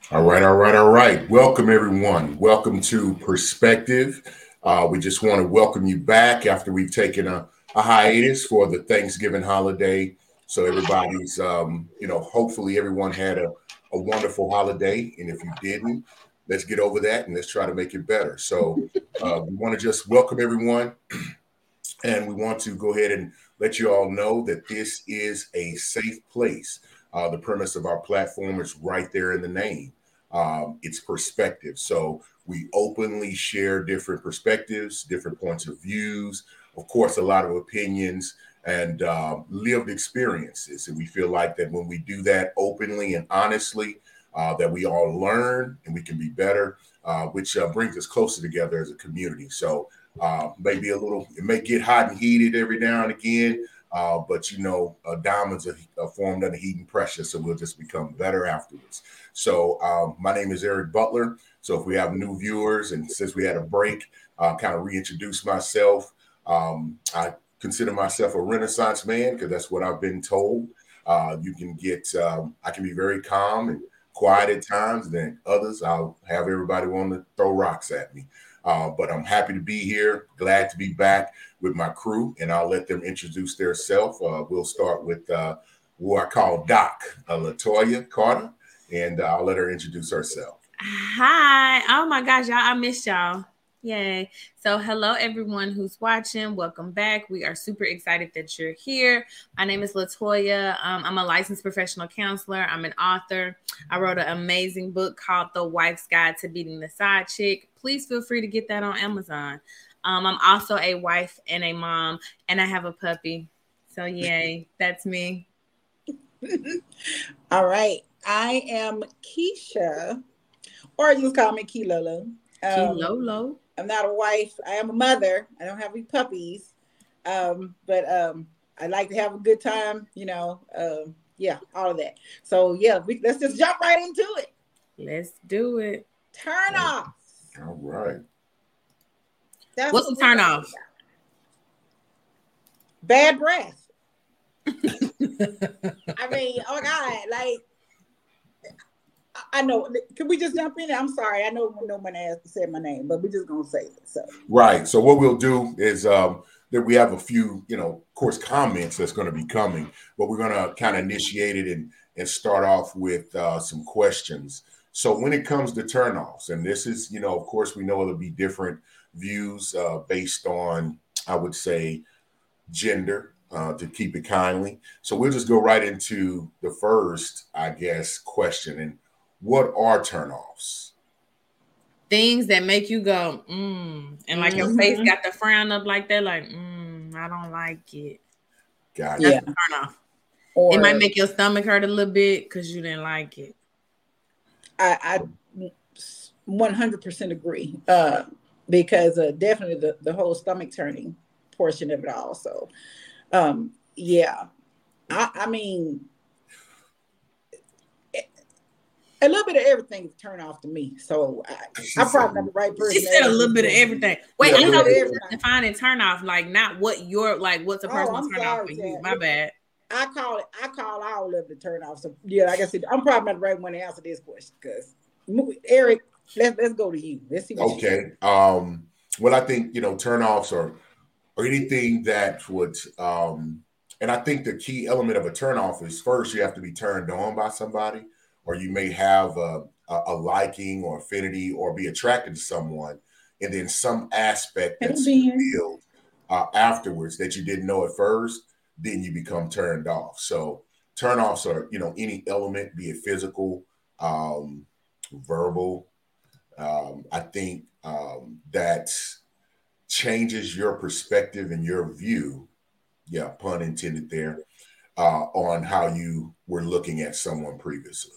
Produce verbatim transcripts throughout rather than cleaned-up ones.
All right, all right, all right. Welcome, everyone. Welcome to Perspective. Uh, we just want to welcome you back after we've taken a, a hiatus for the Thanksgiving holiday. So everybody's, um, you know, hopefully everyone had a, a wonderful holiday. And if you didn't, let's get over that and let's try to make it better. So uh, we want to just welcome everyone. And we want to go ahead and let you all know that this is a safe place. Uh, the premise of our platform is right there in the name. Um, it's perspective. So we openly share different perspectives, different points of views, of course, a lot of opinions and uh, lived experiences. And we feel like that when we do that openly and honestly, uh, that we all learn and we can be better, uh, which uh, brings us closer together as a community. So uh, maybe a little, it may get hot and heated every now and again, uh, but you know, uh, diamonds are, are formed under heat and pressure, so we'll just become better afterwards. So um, my name is Eric Butler. So if we have new viewers, and since we had a break, uh, kind of reintroduce myself. Um, I consider myself a Renaissance man because that's what I've been told. Uh, you can get, um, I can be very calm and quiet at times. Then others, I'll have everybody want to throw rocks at me. Uh, but I'm happy to be here. Glad to be back with my crew, and I'll let them introduce themselves. Uh, we'll start with uh, who I call Doc, uh, Latoya Carter, and uh, I'll let her introduce herself. Hi. Oh my gosh, y'all. I missed y'all. Yay. So, hello, everyone who's watching. Welcome back. We are super excited that you're here. My name is Latoya. Um, I'm a licensed professional counselor. I'm an author. I wrote an amazing book called The Wife's Guide to Beating the Side Chick. Please feel free to get that on Amazon. Um, I'm also a wife and a mom, and I have a puppy. So, yay. That's me. All right. I am Keisha, or you can call me Keylolo. Um, Kilolo. I'm not a wife. I am a mother. I don't have any puppies, um, but um, I like to have a good time. You know, um, yeah, all of that. So yeah, we, let's just jump right into it. Let's do it. Turn off. All right. That's What's what the we're turn talking off? about. Bad breath. I mean, oh God, like I know. Can we just jump in? I'm sorry. I know no one asked said my name, but we're just gonna say it. So Right. So what we'll do is um, that we have a few, you know, of course, comments that's going to be coming, but we're going to kind of initiate it and and start off with uh, some questions. So when it comes to turnoffs, and this is, you know, of course, we know it'll be different views uh, based on, I would say, gender. Uh, to keep it kindly. So we'll just go right into the first, I guess, question. And what are turnoffs? Things that make you go, mm, and like your face mm-hmm. got the frown up like that, like, mm, I don't like it. That's Gotcha. Yeah, a turn off. It might or make your stomach hurt a little bit because you didn't like it. I, I one hundred percent agree. Uh, because uh, definitely the the whole stomach turning portion of it all. So um, yeah, I, I mean a little bit of everything is turn off to me. So I, She I'm said, probably not the right She person to said a ask little this bit of question. everything. Wait, yeah, A a I little little bit thought of we bit. were everything. defining turn off, like not what your like what's a Oh, personal I'm turn off sorry, for you. Chad. My bad. I call it. I call all of the turn off. So yeah, like I said, I'm probably not the right one to answer this question because Eric, let's let's go to you. Let's see what you say. Okay. Um, well, I think, you know, turnoffs or or anything that would um and I think the key element of a turnoff is first you have to be turned on by somebody, or you may have a, a, a liking or affinity or be attracted to someone, and then some aspect Hey that's Ben. revealed uh, afterwards that you didn't know at first, then you become turned off. So turnoffs are, you know, any element, be it physical, um, verbal, um, I think um, that changes your perspective and your view, yeah, pun intended there, uh, on how you were looking at someone previously.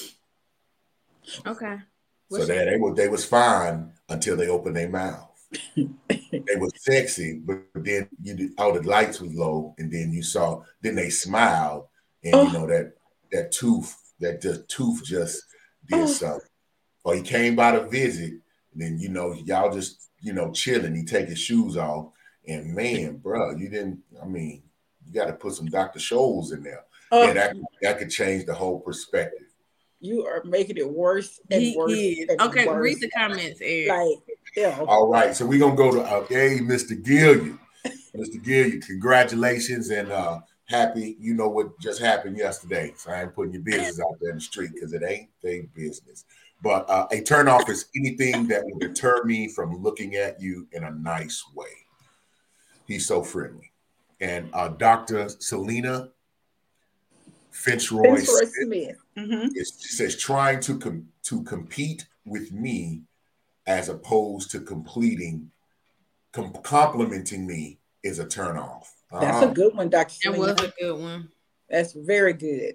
Okay. So What's your that they were they was fine until they opened their mouth. They was sexy, but then you did, all the lights was low, and then you saw, then they smiled, and you Oh, know that that tooth, that just tooth just did oh, something. Or he came by to visit, and then you know y'all just you know chilling. He take his shoes off, and man, bro, you didn't. I mean, you got to put some Doctor Scholl's in there, and oh. that that could change the whole perspective. You are making it worse and he worse. is. And Okay, worse. read the comments, Eric. Like, yeah. All right, so we're gonna go to uh, hey, Mister Gilliard. Mister Gilliard, congratulations and uh, happy. You know what just happened yesterday, so I ain't putting your business out there in the street because it ain't their business. But uh, a turnoff is anything that will deter me from looking at you in a nice way. He's so friendly. And uh, Doctor Selena Finchroy Finchroy Smith mm-hmm. is, says trying to com- to compete with me as opposed to completing, com- complimenting me is a turnoff. That's uh, a good one, Doctor That Selena. was a good one. That's very good.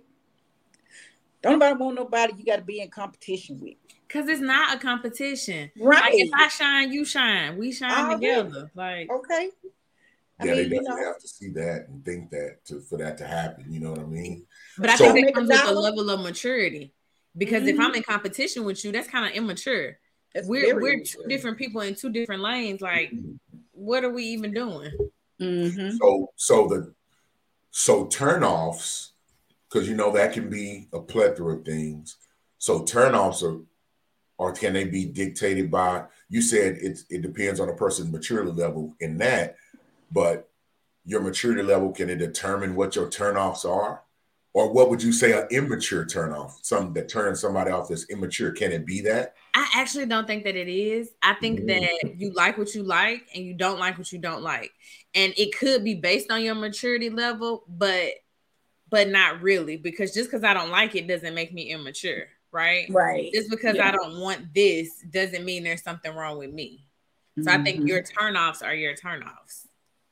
Don't nobody want nobody you got to be in competition with. Because it's not a competition. Right. Like if I shine, you shine. We shine All together. Right. Like okay. I yeah, mean, they you definitely know, have to see that and think that to for that to happen. You know what I mean? But I so, think that comes with a level of maturity. Because mm-hmm. if I'm in competition with you, that's kind of immature. That's we're we're immature. two different people in two different lanes. Like, what are we even doing? Mm-hmm. So so the so turnoffs, because you know that can be a plethora of things. So turnoffs are, or can they be dictated by? You said it. It depends on a person's maturity level in that, but your maturity level, can it determine what your turnoffs are, or what would you say an immature turnoff? Something that turns somebody off that's immature. Can it be that? I actually don't think that it is. I think mm-hmm. that you like what you like and you don't like what you don't like, and it could be based on your maturity level, but but not really, because just because I don't like it doesn't make me immature. Right. Right. Just because yeah. I don't want this doesn't mean there's something wrong with me. So mm-hmm. I think your turnoffs are your turnoffs.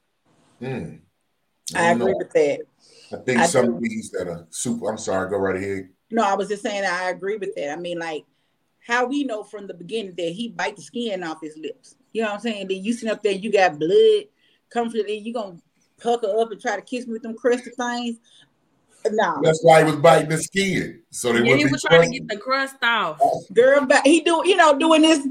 Mm. I, I agree know. with that. I think I some do. of these that are super. I'm sorry. Go right ahead. No, I was just saying that I agree with that. I mean, like how we know from the beginning that he bite the skin off his lips. You know what I'm saying? Then you sit up there, you got blood coming from you gonna pucker up and try to kiss me with them crusty things. No, that's why he was biting the skin. So they yeah, he was trying to get the crust off. Girl, but he do you know doing this,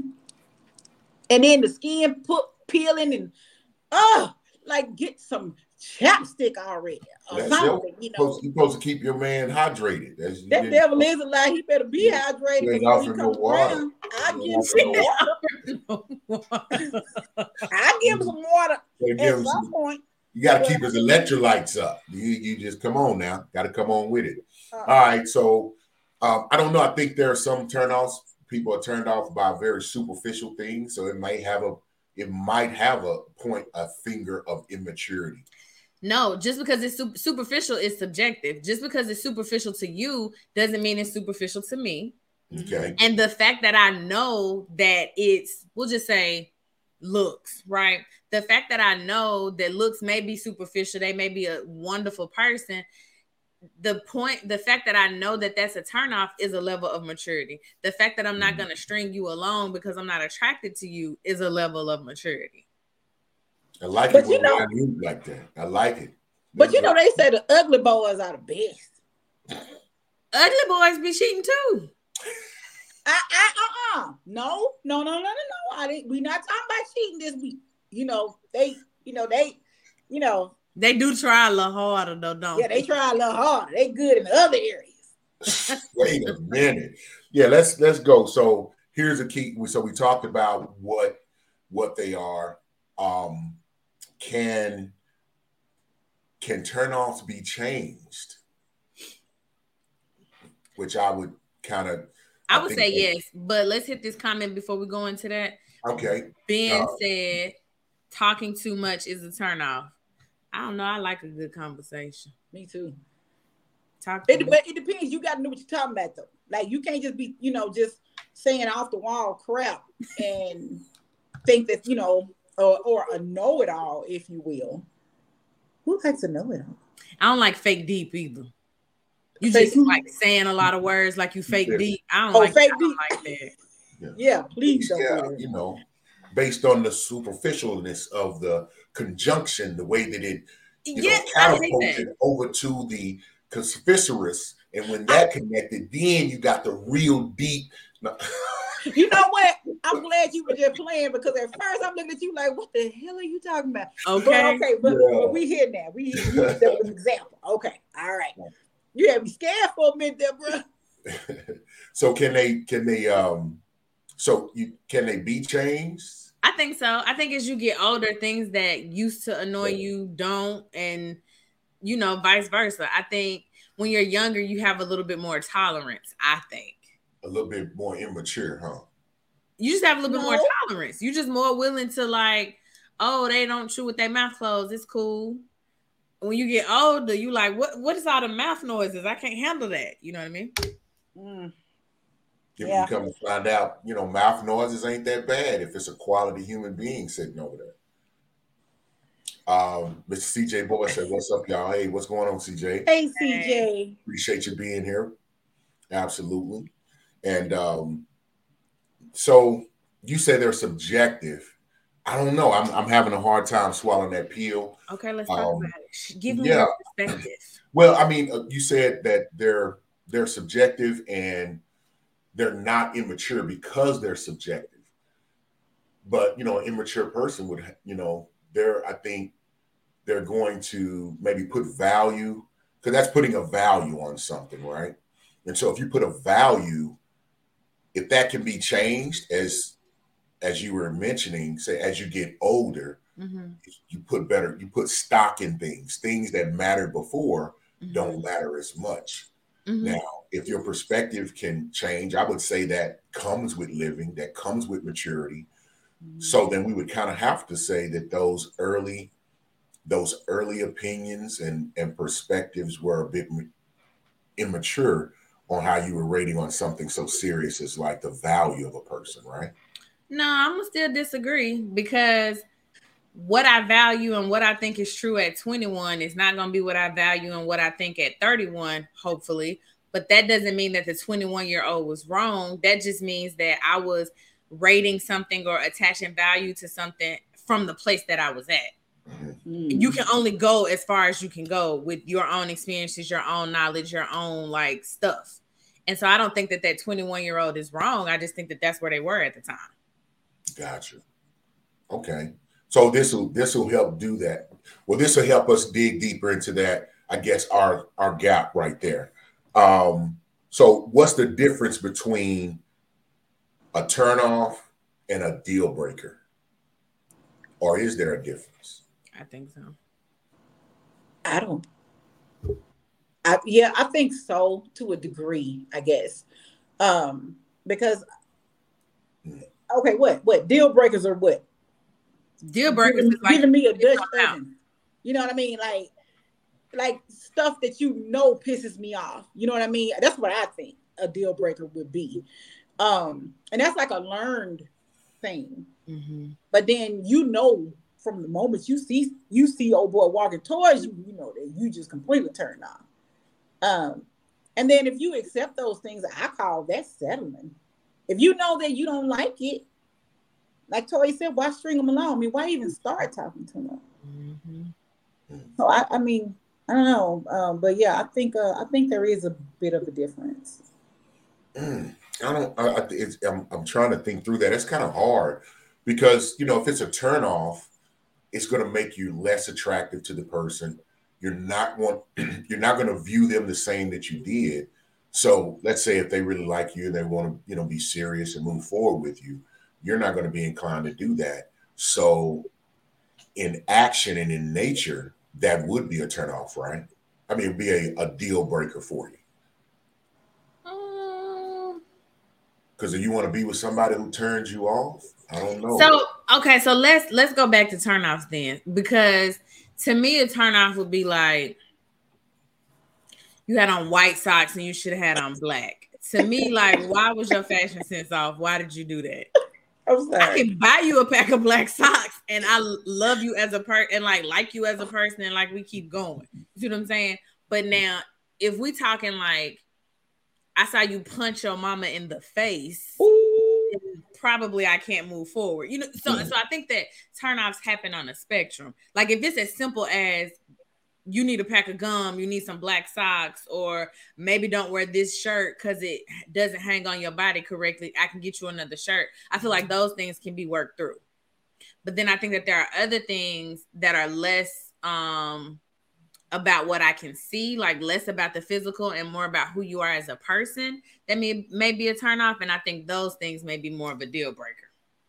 and then the skin put peeling and oh, like get some chapstick already or that's something. Your, you know, supposed, you're supposed to keep your man hydrated. That's, that devil is a lie. He better be hydrated because when he comes around, I give him some water. I give him some water at some some, point. You got to keep his electrolytes up. You, you just come on now. Got to come on with it. Uh, All right. So um, I don't know. I think there are some turnoffs. People are turned off by very superficial things. So it might have a it might have a point, a finger of immaturity. No, just because it's super, superficial is subjective. Just because it's superficial to you doesn't mean it's superficial to me. Okay. And the fact that I know that it's, we'll just say, looks, right? The fact that I know that looks may be superficial, they may be a wonderful person. The point, the fact that I know that that's a turnoff is a level of maturity. The fact that I'm not going to string you along because I'm not attracted to you is a level of maturity. I like but it you when know, you like that. I like it. But you know, they say the ugly boys are the best. Ugly boys be cheating too. I, I, uh-uh. No, no, no, no, no, no. I didn't. We not talking about cheating this week. You know, they, you know, they, you know, they do try a little harder though, don't yeah, they? they try a little harder. They good in the other areas. Wait a minute. Yeah, let's let's go. So here's a key. So we talked about what what they are. Um, can can turnoffs be changed? Which I would kind of. I would say yes, but let's hit this comment before we go into that. Okay. Ben uh, said, "Talking too much is a turnoff." I don't know. I like a good conversation. Me too. Talk. It, but it depends. You got to know what you're talking about, though. Like you can't just be, you know, just saying off the wall crap and think that you know, or, or a know-it-all, if you will. Who likes a know-it-all? I don't like fake deep either. You fake just deep. Like saying a lot of words like you fake yeah. deep. I don't oh, like fake I don't deep. like that. Yeah, yeah please don't. Yeah, do that. You know, based on the superficialness of the conjunction, the way that it you yeah, know, catapulted over to the conspicuous, and when that connected, then you got the real deep. You know what? I'm glad you were just playing because at first I'm looking at you like, what the hell are you talking about? Okay, but, okay, but, yeah. but we here now. We use that as an example. Okay, all right. You had me scared for a minute there, bro. So can they can they um so you can they be changed? I think so. I think as you get older, things that used to annoy Yeah. you don't, and you know, vice versa. I think when you're younger, you have a little bit more tolerance. I think A little bit more immature, huh? you just have a little No. bit more tolerance. You're just more willing to like, oh, they don't chew with their mouth closed. It's cool. When you get older, you like, what? What is all the mouth noises? I can't handle that. You know what I mean? Mm, If Yeah. you come to find out, you know, mouth noises ain't that bad if it's a quality human being sitting over there. Um, Mister C J Boy said, "What's up, y'all? Hey, what's going on, C J? Hey, C J. Appreciate you being here. Absolutely." And um, so you say they're subjective. I don't know. I'm I'm having a hard time swallowing that pill. Okay, let's talk Um, about it. Give me yeah. your perspective. Well, I mean, uh, you said that they're they're subjective and they're not immature because they're subjective. But you know, an immature person would, you know, they're I think they're going to maybe put value because that's putting a value on something, right? And so if you put a value, if that can be changed as as you were mentioning, say as you get older, Mm-hmm. you put better, you put stock in things, things that mattered before Mm-hmm. don't matter as much. Mm-hmm. Now, if your perspective can change, I would say that comes with living, that comes with maturity. Mm-hmm. So then we would kind of have to say that those early, those early opinions and, and perspectives were a bit immature on how you were rating on something so serious as like the value of a person, right? No, I'm gonna still disagree because what I value and what I think is true at twenty-one is not going to be what I value and what I think at thirty-one, hopefully. But that doesn't mean that the twenty-one year old was wrong. That just means that I was rating something or attaching value to something from the place that I was at. Mm. You can only go as far as you can go with your own experiences, your own knowledge, your own like stuff. And so I don't think that that twenty-one year old is wrong. I just think that that's where they were at the time. Gotcha. Okay. So this will this will help do that. Well, this will help us dig deeper into that. I guess our our gap right there. Um, so what's the difference between a turnoff and a deal breaker, or is there a difference? I think so. I don't. I, yeah, I think so to a degree, I guess. Um, because okay, what what deal breakers are what? Deal breakers giving, is like giving me a Dutch out. oven. You know what I mean? Like, like stuff that you know pisses me off. You know what I mean? That's what I think a deal breaker would be. Um, and that's like a learned thing. Mm-hmm. But then you know from the moment you see you see old boy walking towards you, you know that you just completely turned on. Um, and then if you accept those things, I call that settling. If you know that you don't like it, like Toy said, why string them along? I mean, why even start talking to them? Mm-hmm. So I, I mean, I don't know, um, but yeah, I think uh, I think there is a bit of a difference. Mm, I don't. I, I, it's, I'm, I'm trying to think through that. It's kind of hard because you know if it's a turnoff, it's going to make you less attractive to the person. You're not want. You're not going to view them the same that you did. So let's say if they really like you and they want to, you know, be serious and move forward with you, you're not going to be inclined to do that. So in action and in nature, that would be a turnoff, right? I mean, it'd be a, a deal breaker for you. Because if you want to be with somebody who turns you off, I don't know. So okay, so let's let's go back to turnoffs then, because to me a turnoff would be like you had on white socks and you should have had on black. To me, like, why was your fashion sense off? Why did you do that? I'm sorry. I can buy you a pack of black socks and I love you as a person and like like you as a person and like we keep going. You see what I'm saying? But now if we talking like I saw you punch your mama in the face, probably I can't move forward. You know, so mm. so I think that turnoffs happen on a spectrum. Like if it's as simple as you need a pack of gum, you need some black socks, or maybe don't wear this shirt because it doesn't hang on your body correctly, I can get you another shirt. I feel like those things can be worked through. But then I think that there are other things that are less um about what I can see, like less about the physical and more about who you are as a person, that may, may be a turn off. And I think those things may be more of a deal breaker.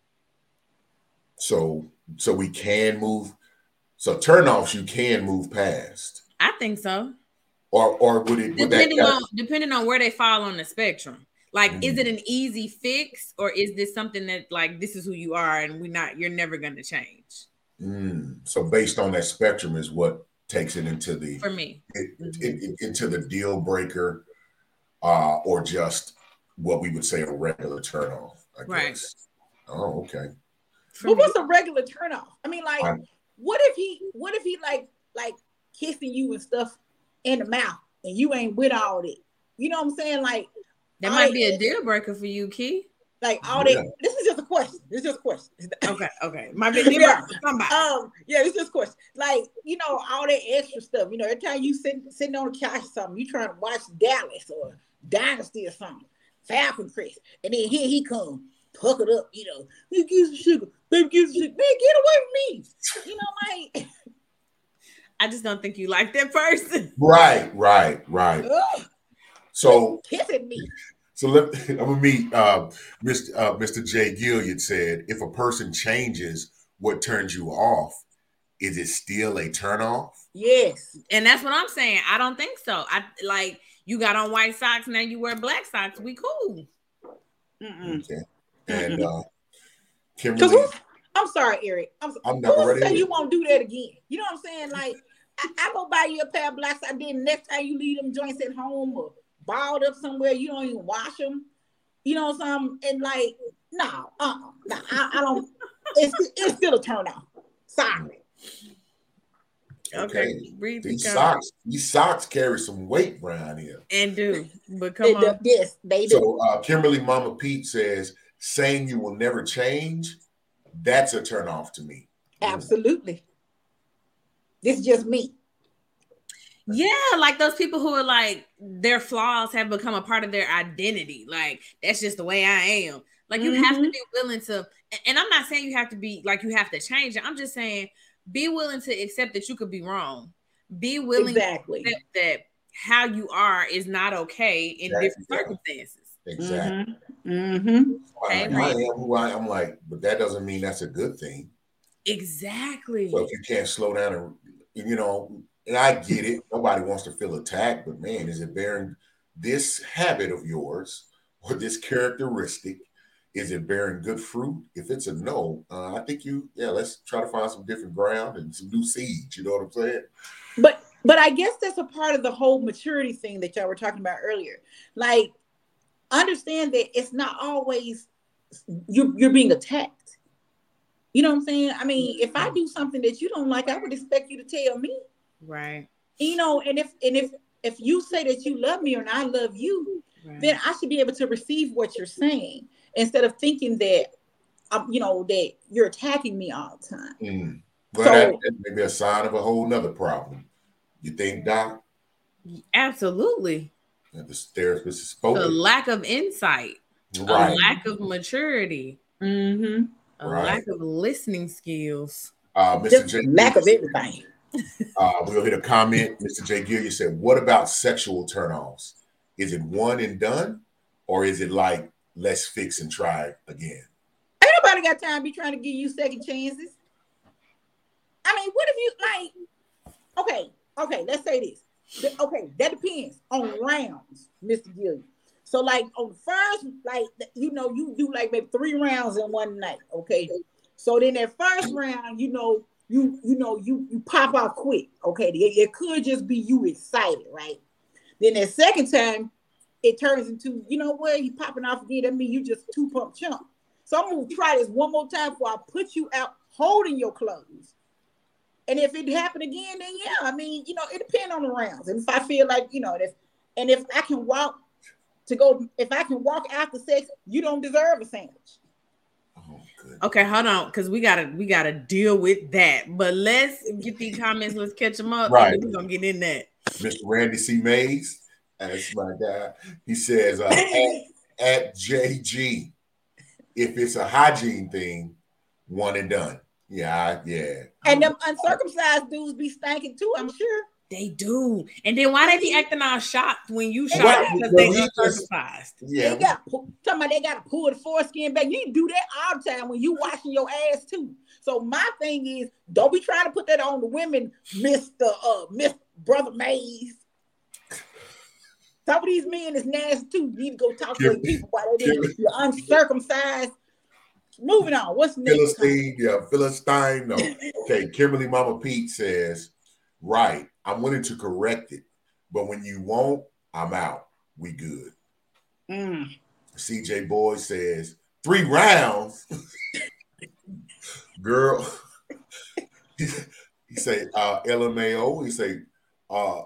So, so we can move. So turnoffs you can move past. I think so. Or, or would it? Would depending that, on depending on where they fall on the spectrum. Like, mm-hmm. is it an easy fix, or is this something that like this is who you are and we not you're never going to change? Mm. So based on that spectrum is what takes it into the for me it, mm-hmm. it, it, into the deal breaker, uh, or just what we would say a regular turnoff. I right. guess. Oh, okay. For but me. What's a regular turnoff? I mean, like, I'm, what if he, what if he like, like kissing you and stuff in the mouth, and you ain't with all that? You know what I'm saying? Like, that might be a deal breaker for you, Key. Like all yeah. that. This is just a question. This is just a question. Okay, okay. My big deal breaker. Somebody. Um, yeah, it's just a question. Like, you know, all that extra stuff. You know, every time you sit sitting on the couch or something, you trying to watch Dallas or Dynasty or something, Falcon Crest, and then here he come, puckered up. You know, he gives some sugar, baby gives some sugar. Man, get away from me. You know, like. I just don't think you like that person. Right, right, right. Ugh. So kissing me. So let, I'm gonna meet uh, Mister Uh, Mister Jay Gilliard said, if a person changes what turns you off, is it still a turn off? Yes, and that's what I'm saying. I don't think so. I like you got on white socks, now you wear black socks. We cool. Mm-mm. Okay, and uh, Kimberly. I'm sorry, Eric. I'm, I'm not ready. Say you won't do that again. You know what I'm saying? Like, I, I go buy you a pair of blacks. I did. Next time you leave them joints at home or balled up somewhere, you don't even wash them. You know something? And like, no, uh, uh no, I, I don't. It's it's still a turn off. Sorry. Okay, breathe. These socks, these socks carry some weight around here. And do, but come they on. Do. Yes, they do. So uh, Kimberly Mama Pete says, saying you will never change. That's a turn off to me. Absolutely. This is just me. Yeah, like those people who are like their flaws have become a part of their identity. Like that's just the way I am. Like you mm-hmm. have to be willing to, and I'm not saying you have to be like you have to change it. I'm just saying be willing to accept that you could be wrong. Be willing exactly. to accept that how you are is not okay in exactly. different circumstances. Exactly. Mm-hmm. I, I am who I am, like, but that doesn't mean that's a good thing. Exactly. So if you can't slow down and, you know, and I get it, nobody wants to feel attacked, but man, is it bearing this habit of yours or this characteristic? Is it bearing good fruit? If it's a no, uh, I think you, yeah, let's try to find some different ground and some new seeds. You know what I'm saying? But, but I guess that's a part of the whole maturity thing that y'all were talking about earlier. Like, understand that it's not always you're, you're being attacked. You know what I'm saying? I mean, if I do something that you don't like, I would expect you to tell me. Right. You know, and if and if if you say that you love me and I love you, right. then I should be able to receive what you're saying instead of thinking that, um, you know, that you're attacking me all the time. Mm. Well, so, that, that may be a sign of a whole nother problem. You think, Doc? Absolutely. The therapist is spoken. The lack of insight, right. a lack of maturity, mm-hmm. a right. lack of listening skills, uh, Mister J. lack of everything. Uh, we'll hit a comment. Mister J. Gilliard said, "What about sexual turn-offs? Is it one and done, or is it like let's fix and try again?" Ain't nobody got time to be trying to give you second chances. I mean, what if you like? Okay, okay, let's say this. Okay, that depends on rounds, Mister Gilliard. So, like on the first, like you know, you do like maybe three rounds in one night. Okay, so then that first round, you know, you you know, you you pop out quick. Okay, it, it could just be you excited, right? Then that second time, it turns into, you know what, you popping off again. That means you just two pump chump. So I'm gonna try this one more time before I put you out holding your clothes. And if it happened again, then yeah, I mean, you know, it depends on the rounds. And if I feel like, you know, if and if I can walk to go, if I can walk after sex, you don't deserve a sandwich. Oh, good. Okay, hold on, because we gotta we gotta deal with that. But let's get these comments. Let's catch them up. Right, we're gonna get in that. Mister Randy C. Mays, that's my guy. He says, uh, at, at J G, if it's a hygiene thing, one and done. Yeah, yeah. And them uncircumcised dudes be stinking too, I'm sure. They do. And then why they be acting all shocked when you shocked Right, because well, they we uncircumcised? Yeah. They got talking about they got to pull the foreskin back. You do that all the time when you washing your ass too. So my thing is, don't be trying to put that on the women, Mister Uh, Mister Brother Mays. Some of these men is nasty too. You need to go talk to the people while they're you're uncircumcised. Moving on. What's next? Philistine, yeah, Philistine. No. Okay, Kimberly Mama Pete says, right, I'm willing to correct it, but when you won't, I'm out. We good. Mm. C J Boy says, three rounds. Girl. he, he say, uh, L M A O. He say, uh,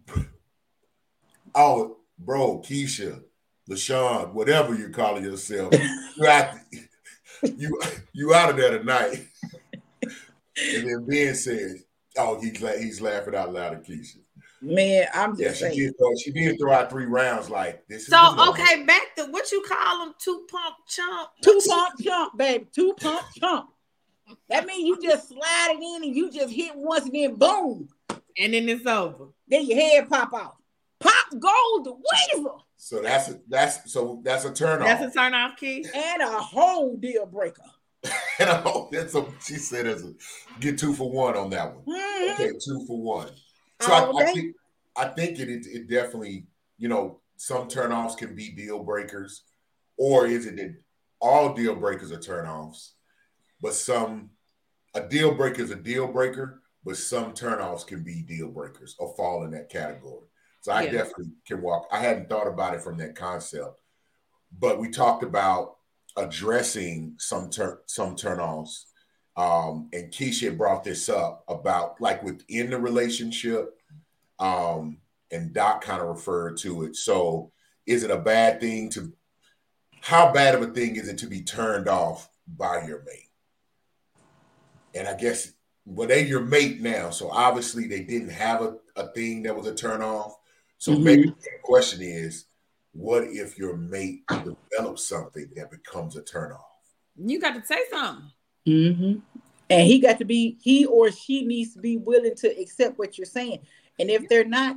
oh, bro, Keisha, LaShawn, whatever you're calling yourself, you out, you, you out of there tonight. And then Ben says, oh, he's, he's laughing out loud at Keisha. Man, I'm just yeah, she saying. did, throw, she did throw out three rounds like this. Is so, okay, back to what you call them, two pump chump. Two pump chump, baby. Two pump chump. That means you just slide it in and you just hit once and then boom. And then it's over. Then your head pop off. Pop gold the weasel. So that's a that's so that's a turn off. That's a turn off, key. And a whole deal breaker. And a whole, that's a, she said as a get two for one on that one. Mm-hmm. Okay, two for one. So I, I think I think it, it it definitely, you know, some turnoffs can be deal breakers, or is it that all deal breakers are turnoffs, but some a deal breaker is a deal breaker, but some turnoffs can be deal breakers or fall in that category. So I yeah. definitely can walk. I hadn't thought about it from that concept, but we talked about addressing some turn some turnoffs, um, and Keisha brought this up about like within the relationship, um, and Doc kind of referred to it. So, is it a bad thing to? How bad of a thing is it to be turned off by your mate? And I guess well, they your mate now, so obviously they didn't have a, a thing that was a turn off. So mm-hmm. maybe the question is, what if your mate develops something that becomes a turnoff? You got to say something. Mm-hmm. And he got to be, he or she needs to be willing to accept what you're saying. And if they're not.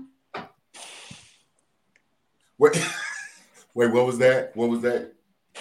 Wait, wait what was that? What was that?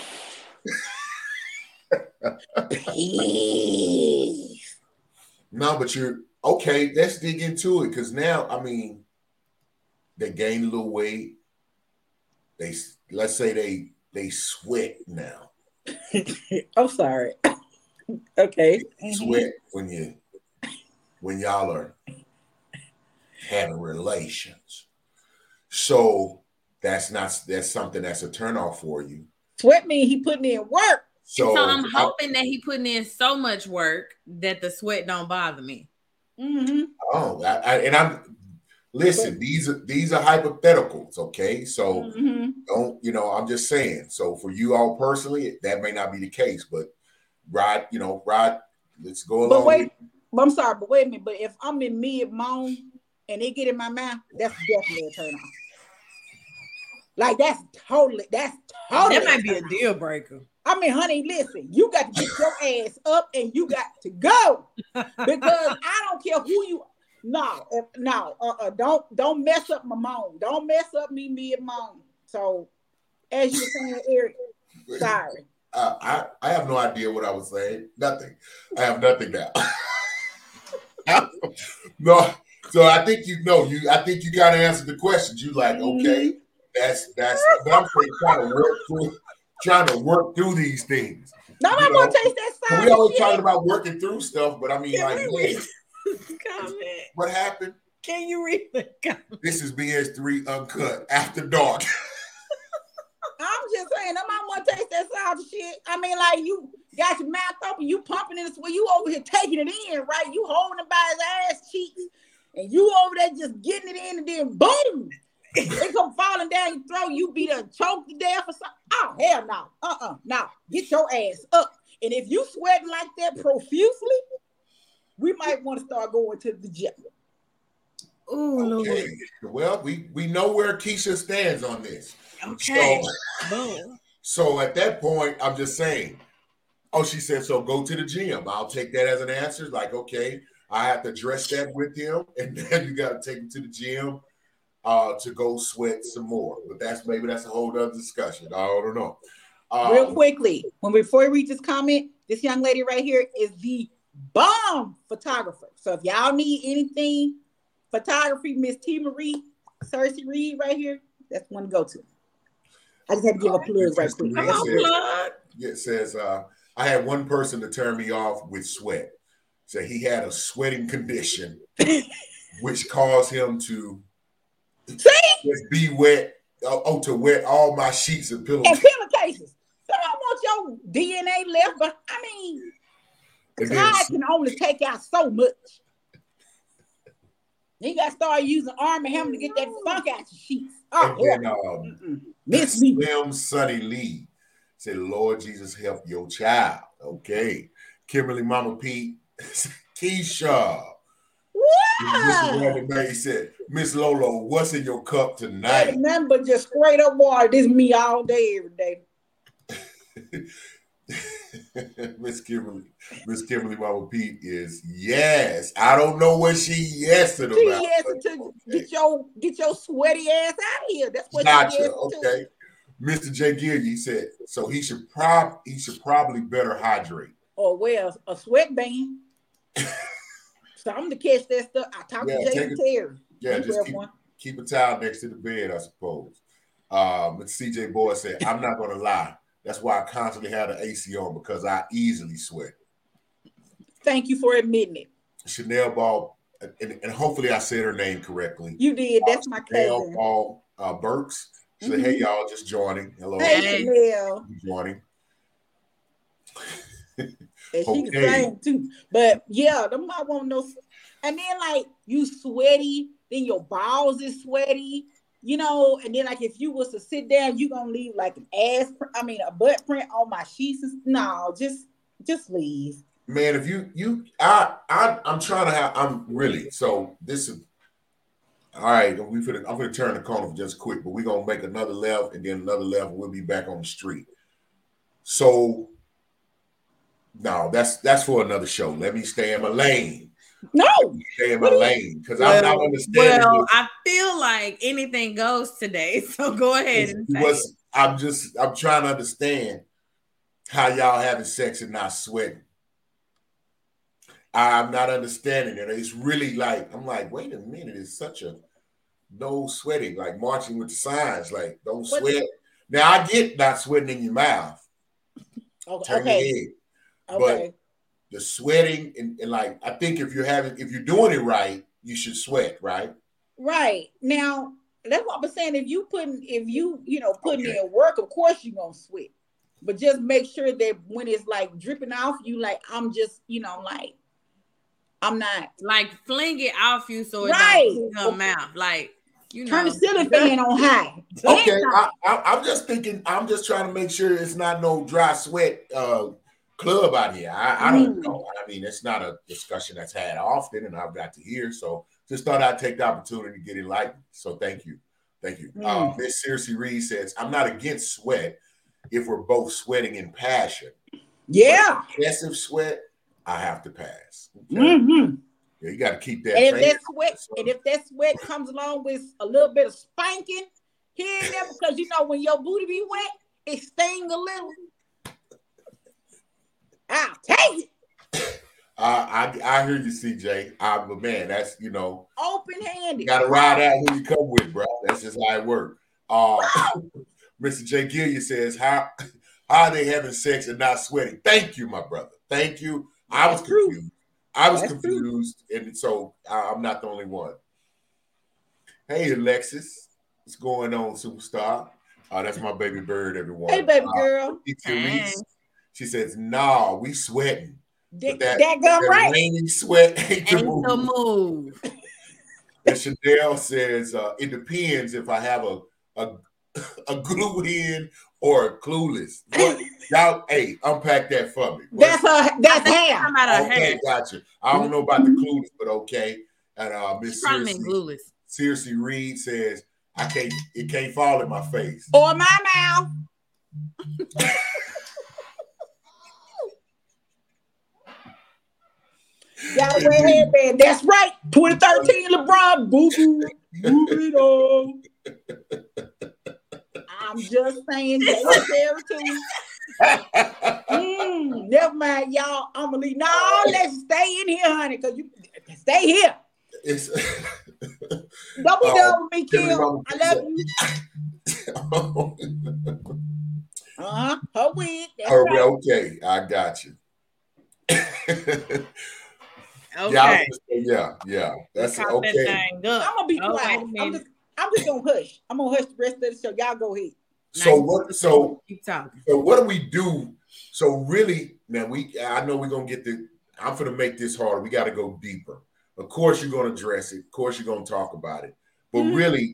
Please. No, but you're, okay, let's dig into it. Because now, I mean, they gained a little weight. They let's say they they sweat now. I'm sorry. Okay. Sweat when you when y'all are having relations. So that's not that's something that's a turnoff for you. Sweat means he putting in work. So, so I'm hoping I, that he putting in so much work that the sweat don't bother me. Mm-hmm. Oh, I, I, and I'm. Listen, but, these are these are hypotheticals, okay? So mm-hmm. don't, you know, I'm just saying. So for you all personally, that may not be the case, but Rod, you know, Rod, let's go along. But wait, but I'm sorry, but wait a minute. But if I'm in mid moan and they get in my mouth, that's definitely a turn off. Like that's totally, that's totally. That might be a deal breaker. I mean, honey, listen, you got to get your ass up and you got to go because I don't care who you. No, no, uh, uh, don't don't mess up my moan. Don't mess up me mid moan. So, as you were saying, Eric, sorry. Uh, I I have no idea what I was saying. Nothing. I have nothing now. No, so I think you know you. I think you got to answer the questions. You like okay, that's that's. But I'm trying to work through, trying to work through these things. No, I'm gonna taste that side. We always talking about working through stuff, but I mean, like. Comment. What happened? Can you read the comment? This is B S three Uncut After Dark. I'm just saying, I'm not gonna taste that sour shit. I mean, like you got your mouth open, you pumping this where you over here taking it in, right? You holding him by his ass cheeks, and you over there just getting it in, and then boom, they come falling down your throat. You be done choked to death or something. Oh hell no, uh uh, no, get your ass up. And if you sweating like that profusely, we might want to start going to the gym. Oh, okay. Lord. Well, we, we know where Keisha stands on this. Okay. So, so at that point, I'm just saying, oh, she said, so go to the gym. I'll take that as an answer. Like, okay, I have to address that with him, and then you got to take him to the gym uh, to go sweat some more. But that's maybe that's a whole other discussion. I don't know. Um, Real quickly, when before we read this comment, this young lady right here is the bomb photographer. So if y'all need anything photography, Miss T. Marie, Cersei Reed right here, that's one to go to. I just had to give a plug right quick. Come on, it says, uh, I had one person to turn me off with sweat. So he had a sweating condition, which caused him to See? just be wet, oh, oh, to wet all my sheets and pillowcases. And pillowcases. So I don't want your D N A left, but I mean, God can only take out so much. You got to start using Arm and Hammer to get that funk out your sheets. Oh, and then, um, Miss Slim Sunny Lee said, Lord Jesus, help your child. Okay. Kimberly Mama Pete, Keisha. Wow. He said, Miss Lolo, what's in your cup tonight? Remember, just straight up water. This is me all day, every day. Miss Kimberly, Miss Kimberly Mama Pete is yes. I don't know what she yes about. She yes to okay. get your get your sweaty ass out of here. That's what gotcha. she yes Okay. to. Mister J. Gilliam said so he should prob he should probably better hydrate. Or wear a sweatband. Something to catch that stuff. I talked yeah, to Jason Terry. Yeah, he just keep, keep a towel next to the bed, I suppose. Um, C J Boyd said, I'm not gonna lie. That's why I constantly have the A C on because I easily sweat. Thank you for admitting it. Chanel Ball, and, and hopefully I said her name correctly. You did. That's uh, my cousin. Chanel Ball uh, Burks. She mm-hmm. said, hey, y'all, just joining. Hello. Hey, Chanel. Joining. And she okay. can sing too. But yeah, them I want no. And then like you sweaty, then your balls is sweaty. You know, and then like if you was to sit down, you gonna leave like an ass, I mean a butt print on my sheets. No, just just leave. Man, if you you I I I'm trying to have I'm really so this is all right. We finna, I'm gonna turn the corner for just quick, but we're gonna make another left and then another left. We'll be back on the street. So no, that's that's for another show. Let me stay in my lane. No, stay in my lane because well, I'm not understanding. Well, I feel like anything goes today, so go ahead and say was, I'm just I'm trying to understand how y'all having sex and not sweating. I'm not understanding it. It's really like I'm like, wait a minute, it's such a no sweating, like marching with the signs, like don't what? Sweat. Now I get not sweating in your mouth. Okay. Turn your head. Okay. But the sweating and, and like I think if you're having if you're doing it right, you should sweat, right? Right. Now that's what I'm saying. If you putting if you you know putting okay. in work, of course you're gonna sweat. But just make sure that when it's like dripping off, you like I'm just, you know, like I'm not like fling it off you so it right. don't come okay. out. Like you know, turn the ceiling fan on high. Okay, I, I, I'm just thinking. I'm just trying to make sure it's not no dry sweat uh, club out here. I, I don't mm. know. I mean, it's not a discussion that's had often, and I've got to hear. So, just thought I'd take the opportunity to get enlightened. So, thank you, thank you. Mm. Um, Miss Cersei Reed says, "I'm not against sweat if we're both sweating in passion. Yeah, but excessive sweat, I have to pass. Okay? Mm-hmm. Yeah, you got to keep that. And if that sweat, and if that sweat comes along with a little bit of spanking here and there, because you know when your booty be wet, it stings a little. I'll take it. Uh, I I hear you, C J. Uh, but man, that's you know, open handed. You got to ride out who you come with, bro. That's just how it works. Uh, Mister J. Gilliam says, "How how are they having sex and not sweating?" Thank you, my brother. Thank you. I was that's confused. True. I was That's confused, true. And so uh, I'm not the only one. Hey, Alexis, what's going on, superstar? Uh, that's my baby bird, everyone. Hey, baby uh, girl. Hey. She says, "Nah, we sweating. D- that that gun right. Raining sweat ain't, ain't the move." The move. And Chanel says, uh, "It depends if I have a a, a glue in or a clueless." What y'all? Hey, unpack that for me. What? That's her. That's hair. Okay, hair. Gotcha. I don't know about the clueless, but okay. And uh, Miss Cersei, Cersei Reed says, "I can't. It can't fall in my face or my mouth." Gotta wear a headband. That's right. twenty thirteen LeBron. Boo boo. Move it on. I'm just saying, they were there too. mm, never mind, y'all. I'm gonna leave. No, let's stay in here, honey, because you stay here. It's, Don't be done with me, Kim. I love you. uh-huh. Her wig. Her, right. Okay, I got you. Okay. Yeah, yeah, yeah. That's okay. That I'm gonna be oh, quiet. I'm just, I'm just gonna hush. I'm gonna hush the rest of the show. Y'all go ahead. So nice. what? So keep talking. So what do we do? So really, now we. I know we're gonna get the. I'm gonna make this harder. We got to go deeper. Of course, you're gonna address it. Of course, you're gonna talk about it. But mm-hmm. really,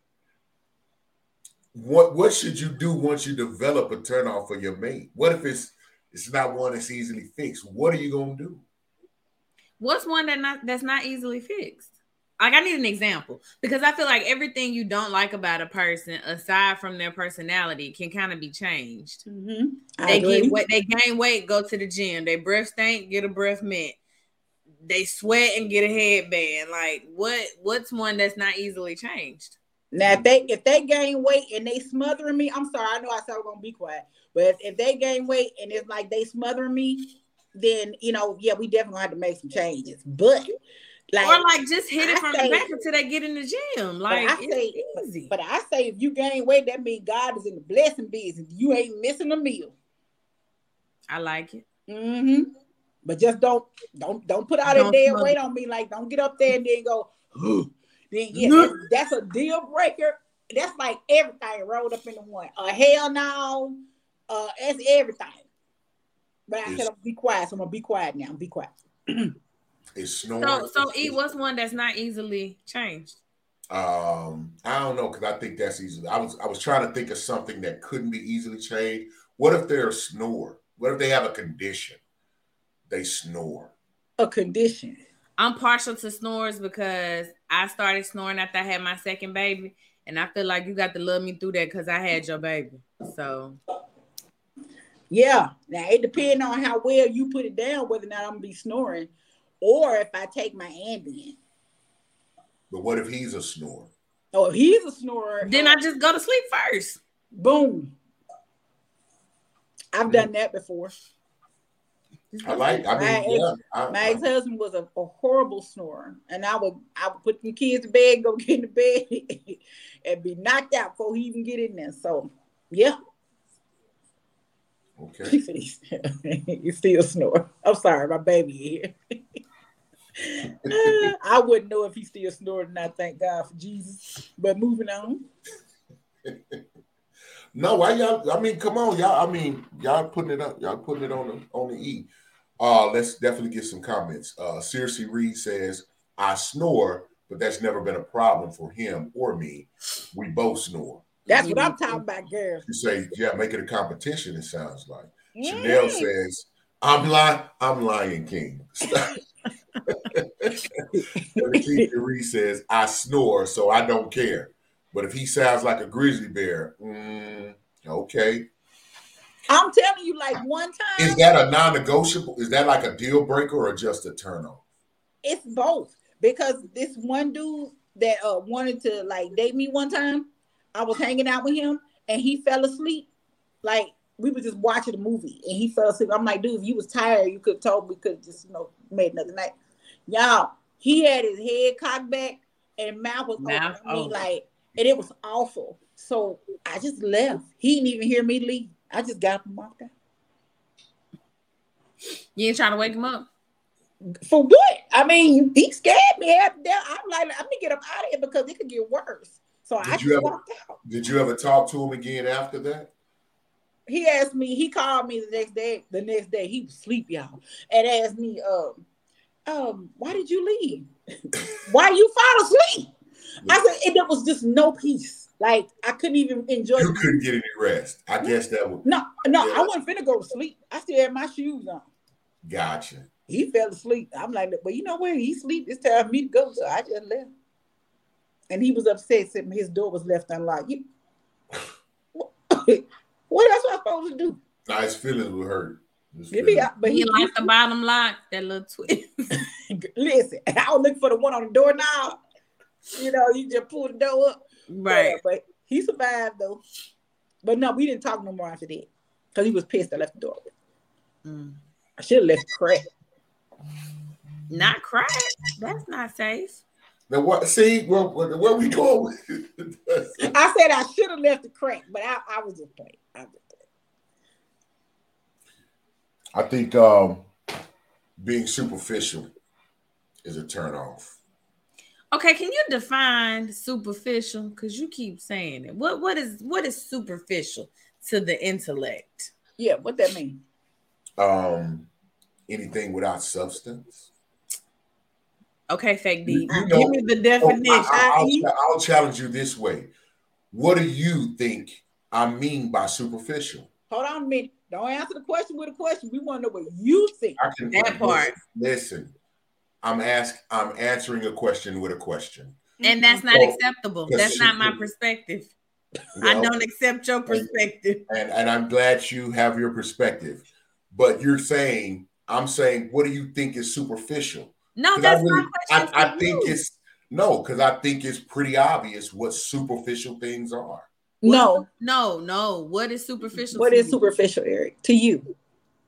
what what should you do once you develop a turnoff for your mate? What if it's it's not one that's easily fixed? What are you gonna do? What's one that not that's not easily fixed? Like, I need an example, because I feel like everything you don't like about a person, aside from their personality, can kind of be changed. Mm-hmm. They get weight, they gain weight, go to the gym. They breath stink, get a breath mint. They sweat and get a headband. Like, what? What's one that's not easily changed? Now, if they if they gain weight and they smothering me, I'm sorry, I know I said we're gonna be quiet, but if, if they gain weight and it's like they smothering me, then you know, yeah, we definitely have to make some changes. But like, or like just hit it I from say, the back until they get in the gym. Like, I say, it's easy. But, but I say, if you gain weight, that means God is in the blessing business. You ain't missing a meal. I like it. Mm-hmm. But just don't don't don't put all that dead weight on me. Like, don't get up there and then go. Then yeah, that's, that's a deal breaker. That's like everything rolled up into one. Uh, hell no. Uh, that's everything. But I it's, said I'm gonna be quiet, so I'm gonna be quiet now. Be quiet. It's snoring. So, so E, what's one that's not easily changed? Um, I don't know, because I think that's easy. I was I was trying to think of something that couldn't be easily changed. What if they're a snore? What if they have a condition? They snore. A condition. I'm partial to snores because I started snoring after I had my second baby, and I feel like you got to love me through that because I had your baby. So, yeah. Now it depends on how well you put it down, whether or not I'm gonna be snoring, or if I take my Ambien. But what if he's a snorer? Oh, if he's a snorer, then uh, I just go to sleep first. Boom. I've done that before. I like. I mean, my yeah, ex, I, my I, ex-husband was a, a horrible snorer, and I would I would put the kids to bed, go get into bed, and be knocked out before he even get in there. So, yeah. Okay. You still snore. I'm sorry, my baby here. I wouldn't know if he still snored, and I thank God for Jesus. But moving on. No, why y'all? I mean, come on, y'all. I mean, y'all putting it up. Y'all putting it on the on the E. Uh, let's definitely get some comments. Uh, Seriously Reed says, "I snore, but that's never been a problem for him or me. We both snore." That's what I'm talking about, girl. You say, "Yeah, make it a competition." It sounds like. Mm. Chanel says, "I'm lying. I'm Lion King." Reed says, "I snore, so I don't care. But if he sounds like a grizzly bear, mm, okay." I'm telling you, like one time. Is that a non-negotiable? Is that like a deal breaker or just a turn on? It's both. Because this one dude that uh, wanted to like date me one time, I was hanging out with him and he fell asleep. Like we were just watching a movie and he fell asleep. I'm like, dude, if you was tired, you could have told me, we could just, you know, made another night. Y'all, he had his head cocked back and mouth was mouth open. I mean, like, and it was awful. So I just left. He didn't even hear me leave. I just got up and walked out. You ain't trying to wake him up? For what? I mean, he scared me half death. I'm like, let me get up out of here because it could get worse. So did I just ever, walked out. Did you ever talk to him again after that? He asked me, he called me the next day. The next day, he was asleep, y'all, and asked me, um, um, why did you leave? Why you fall asleep? I said, and there was just no peace. Like, I couldn't even enjoy You couldn't get any rest. I guess that would. No, no, yeah. I wasn't finna go to sleep. I still had my shoes on. Gotcha. He fell asleep. I'm like, well, you know where he sleep? It's time for me to go. So I just left. And he was upset, saying his door was left unlocked. You, what else was I supposed to do? Nah, his feelings were hurt. Maybe, but he, he like the bottom lock, that little twist. Listen, I was looking for the one on the doorknob. You know, you just pull the door up. Right. Yeah, but he survived though. But no, we didn't talk no more after that. Because he was pissed I left the door open. Mm. I should have left crack. Not crack. That's not safe. Now what? See, where, where, where we going? I said I should have left the crack, but I, I was just playing. I was just playing. I think um, being superficial is a turnoff. Okay, can you define superficial? Because you keep saying it. What what is what is superficial to the intellect? Yeah, what that mean? Um, anything without substance. Okay, fake deep. You know, give me the definition. Oh, I, I'll, I'll challenge you this way. What do you think I mean by superficial? Hold on a minute. Don't answer the question with a question. We want to know what you think. I can, that part. Listen, I'm ask. I'm answering a question with a question, and that's not so, acceptable. That's not my perspective. Well, I don't accept your perspective. And, and I'm glad you have your perspective, but you're saying I'm saying, what do you think is superficial? No, that's really, my question. I, I think it's no, because I think it's pretty obvious what superficial things are. No, what, no, no. What is superficial? What is you? superficial, Eric? To you,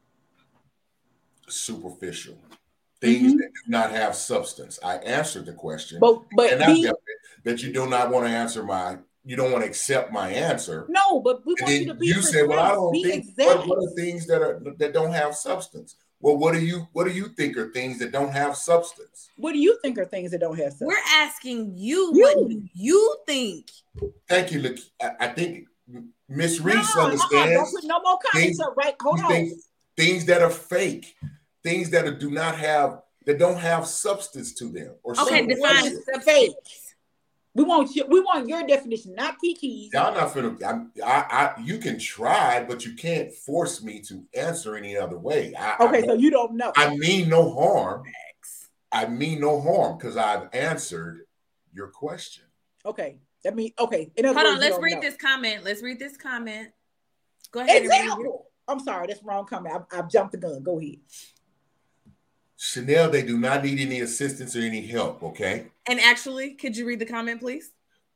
superficial things mm-hmm. that do not have substance. I answered the question, but but and be, that you do not want to answer my. You don't want to accept my answer. No, but we want you to be. You said, "Well, I don't be think." What, what are things that are that don't have substance? Well, what do you what do you think are things that don't have substance? What do you think are things that don't have substance? We're asking you, you. what do you think. Thank you. Look, I, I think Miss Reese no, understands. Don't put no more comments up, right? Hold on. Things, things that are fake, things that are, do not have that don't have substance to them. Or okay, define fake. We want you. We want your definition, not Kiki's. Y'all not finna. I'm, I, I, you can try, but you can't force me to answer any other way. I, okay, I, so you don't know. I mean no harm. I mean no harm because I've answered your question. Okay, that means okay. In Hold words, on, let's read know. this comment. Let's read this comment. Go ahead. Example. I'm sorry, that's wrong comment. I, I've jumped the gun. Go ahead. Chanel, they do not need any assistance or any help, okay? And actually, could you read the comment, please?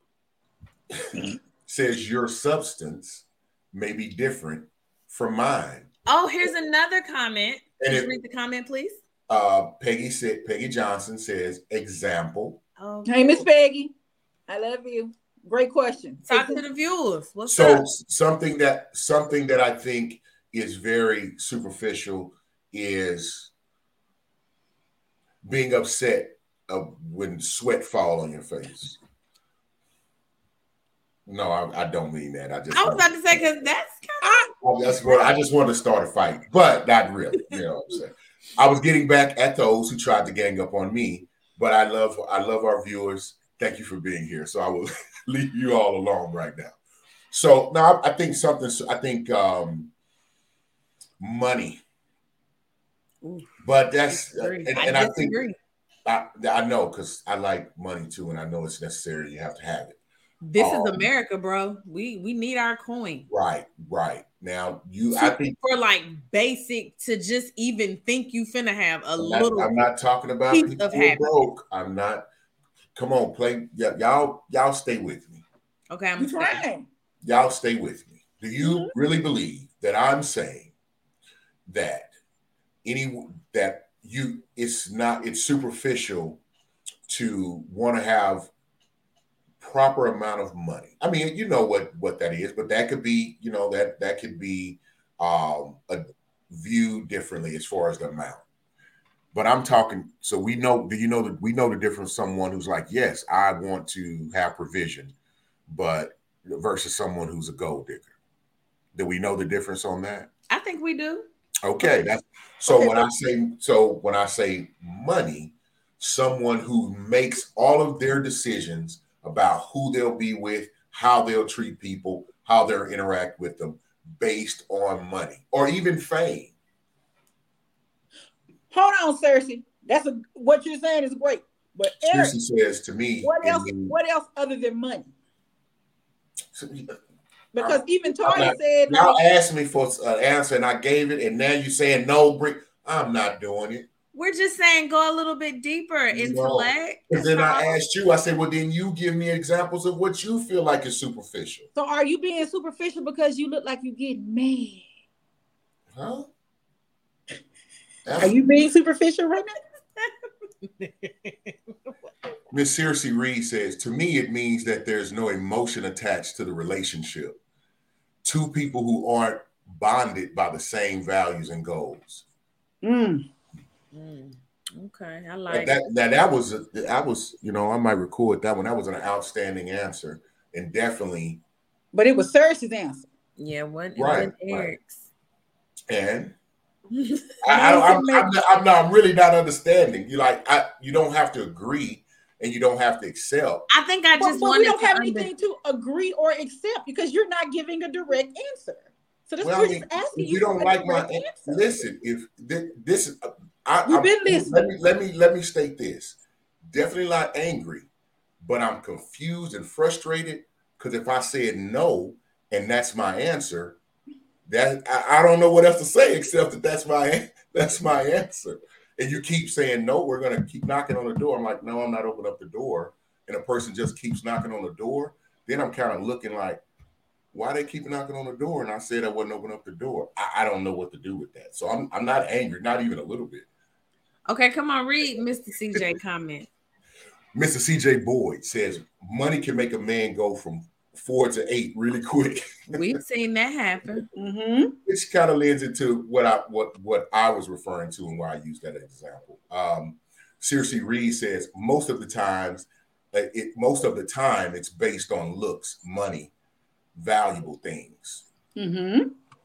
Says your substance may be different from mine. Oh, here's another comment. Could you it, read the comment, please? Uh, Peggy said, Peggy Johnson says, example. Oh. Hey, Miss Peggy, I love you. Great question. Talk to the viewers. What's so up? something that something that I think is very superficial is being upset uh, when sweat fall on your face. No, I, I don't mean that. I just I was about to say because that's kind of that's what I just wanted to start a fight, but not really. You know what I'm saying? I was getting back at those who tried to gang up on me, but I love I love our viewers. Thank you for being here. So I will leave you all alone right now. So now I, I think something. I think um, money. Ooh, but that's uh, and, and I, I think I, I know because I like money too, and I know it's necessary. You have to have it. This um, is America, bro. We we need our coin. Right, right. Now you, so I think for like basic to just even think you finna have a I'm little. Not, I'm not talking about people who are broke. I'm not. Come on, play. Y- y'all, y'all stay with me. Okay, I'm trying. Y'all stay with me. Do you mm-hmm. really believe that I'm saying that any that you it's not it's superficial to want to have proper amount of money? I mean, you know what what that is, but that could be, you know, that that could be um a viewed differently as far as the amount. But I'm talking, so we know, do you know that we know the difference? Someone who's like, yes, I want to have provision, but versus someone who's a gold digger. Do we know the difference on that? I think we do. Okay, that's so okay, when I say so when I say money, someone who makes all of their decisions about who they'll be with, how they'll treat people, how they'll interact with them based on money or even fame. Hold on, Cersei. That's a what you're saying is great. But Eric, Cersei says to me, what else? Means, what else other than money? So, Because I'm, even Toya not, said, y'all like, asked me for an answer and I gave it, and now you saying no, bring. I'm not doing it. We're just saying go a little bit deeper, intellect. Because then I asked you, I said, well, then you give me examples of what you feel like is superficial. So are you being superficial because you look like you get mad? Huh? Are you being superficial right now? Miss Circe Reed says, to me, it means that there's no emotion attached to the relationship. Two people who aren't bonded by the same values and goals. Mm. Mm. Okay, I like that. That that was a, that was you know I might record that one. That was an outstanding answer, and definitely. But it was Circe's answer. Yeah, what right, Eric's. Right. And I, I, I'm, I'm, not, I'm not I'm really not understanding. You like I you don't have to agree, and you don't have to accept. I think I just but, but wanted we don't to have under- anything to agree or accept because you're not giving a direct answer. So this well, we're I mean, just asking if you. You don't like my answer. listen. If this, I, We've I'm, been listening. Let me let me let me state this. Definitely not angry, but I'm confused and frustrated because if I said no and that's my answer, that I, I don't know what else to say except that that's my that's my answer. And you keep saying no, we're gonna keep knocking on the door. I'm like, no, I'm not opening up the door. And a person just keeps knocking on the door. Then I'm kind of looking like, why they keep knocking on the door? And I said I wouldn't open up the door. I, I don't know what to do with that. So I'm I'm not angry, not even a little bit. Okay, come on, read Mister C J comment. Mister C J Boyd says money can make a man go from four to eight really quick. We've seen that happen. Mm-hmm. Which kind of leads into what I what what I was referring to and why I used that example. Um, Circe Reed says most of the times, it most of the time it's based on looks, money, valuable things. Mm-hmm.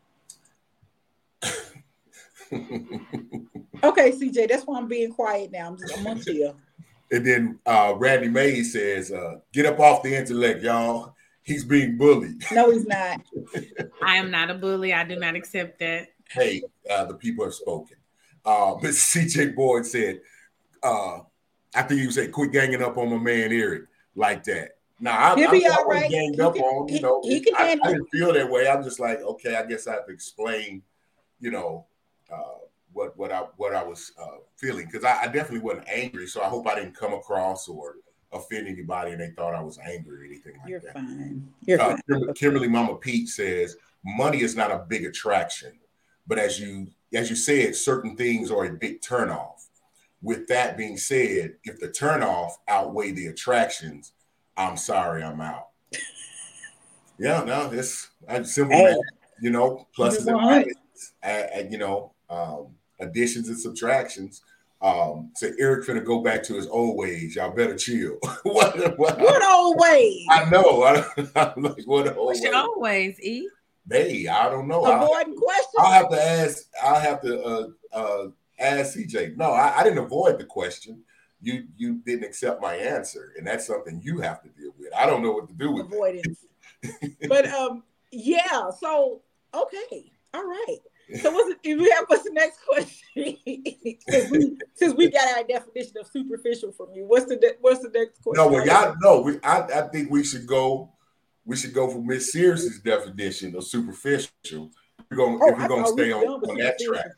Okay, C J, that's why I'm being quiet now. I'm just amongst you. And then uh, Randy Mays says, uh, "Get up off the intellect, y'all. He's being bullied." No, he's not. I am not a bully. I do not accept that. Hey, uh, the people have spoken. Uh, Mister C J Boyd said, uh, "I think you said quit ganging up on my man Eric like that." Now, I, He'll I, be I all was right. ganged He up can, on, you he, know. he can I, handle I didn't feel that way. I'm just like, okay, I guess I have to explain, you know, uh, what what I what I was uh, feeling because I, I definitely wasn't angry. So I hope I didn't come across or offend anybody and they thought I was angry or anything like You're that. fine. You're uh, fine. Kimberly Mama Pete says money is not a big attraction, but as you as you said, certain things are a big turnoff. With that being said, if the turnoff outweigh the attractions, I'm sorry, I'm out. Yeah, no, it's simple, hey. Man. You know, pluses and minuses, uh, you know, um, additions and subtractions. Um, so Eric finna go back to his old ways. Y'all better chill. what, what, what old ways? I know. I, I'm like, what old What's ways? your old ways, E? Hey, I don't know. Avoiding questions. I'll have to ask. I'll have to uh, uh, ask C J. No, I, I didn't avoid the question. You you didn't accept my answer, and that's something you have to deal with. I don't know what to do with avoidance. But um, yeah. So okay, all right. So what's it, if we have what's the next question? since, we, since we got our definition of superficial from you, what's the what's the next question? No, well, y'all know. We, I I think we should go. We should go for Miss Circe's definition of superficial. We're gonna oh, if we're gonna stay on, on that track.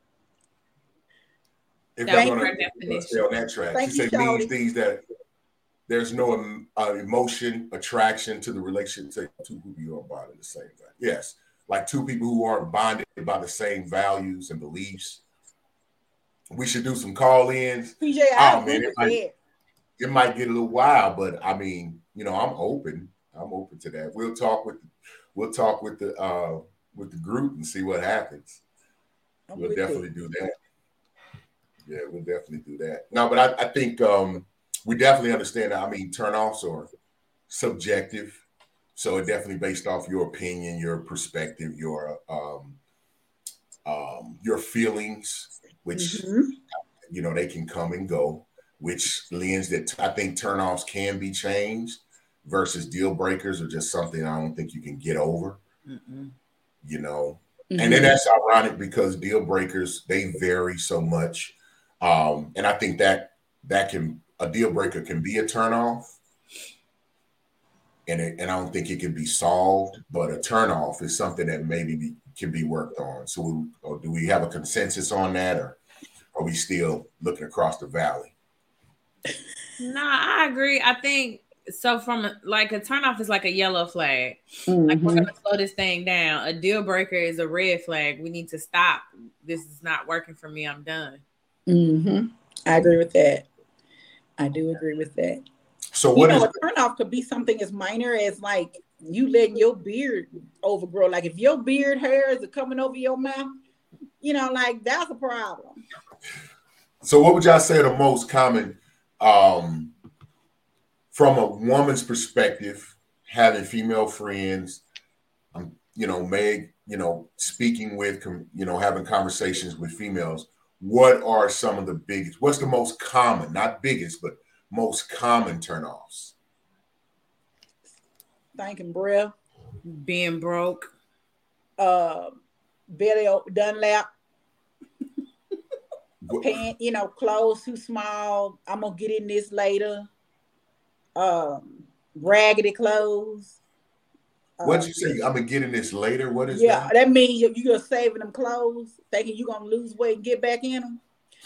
If Thank we're gonna, gonna stay on that track, Thank she you, said means things that there's no uh, emotion, attraction to the relationship. Two people who are bonded the same way. Yes, like two people who aren't bonded by the same values and beliefs. We should do some call-ins. P J, I oh man, it might, it might get a little wild, but I mean, you know, I'm open. I'm open to that. We'll talk with, we'll talk with the uh, with the group and see what happens. I'm we'll definitely it. do that. Yeah, we'll definitely do that. No, but I, I think um, we definitely understand that. I mean, turnoffs are subjective, so it definitely based off your opinion, your perspective, your um, um, your feelings, which mm-hmm. you know they can come and go. Which lens that I think turnoffs can be changed. Versus deal breakers are just something I don't think you can get over, mm-mm. you know. Mm-hmm. And then that's ironic because deal breakers, they vary so much. Um, and I think that that can, a deal breaker can be a turnoff. and it, and I don't think it can be solved. But a turnoff is something that maybe be, can be worked on. So, we, or do we have a consensus on that, or are we still looking across the valley? No, I agree. I think so. From like a turnoff is like a yellow flag. Mm-hmm. Like we're gonna slow this thing down. A deal breaker is a red flag. We need to stop. This is not working for me. I'm done. Mm-hmm. I agree with that. I do agree with that. So what you know, is a turnoff could be something as minor as like you letting your beard overgrow. Like if your beard hairs are coming over your mouth, you know, like that's a problem. So what would y'all say are the most common? Um, from a woman's perspective, having female friends, um, you know, Meg, you know, speaking with, you know, having conversations with females, what are some of the biggest, what's the most common, not biggest, but most common turnoffs? Thinking breath. Being broke. Uh, belly Dunlap. Pant, you know, clothes too small. I'm gonna get in this later. Um, raggedy clothes. What'd um, you say? I'm gonna get in this later. What is yeah, that? that means you, you're saving them clothes, thinking you're gonna lose weight and get back in them.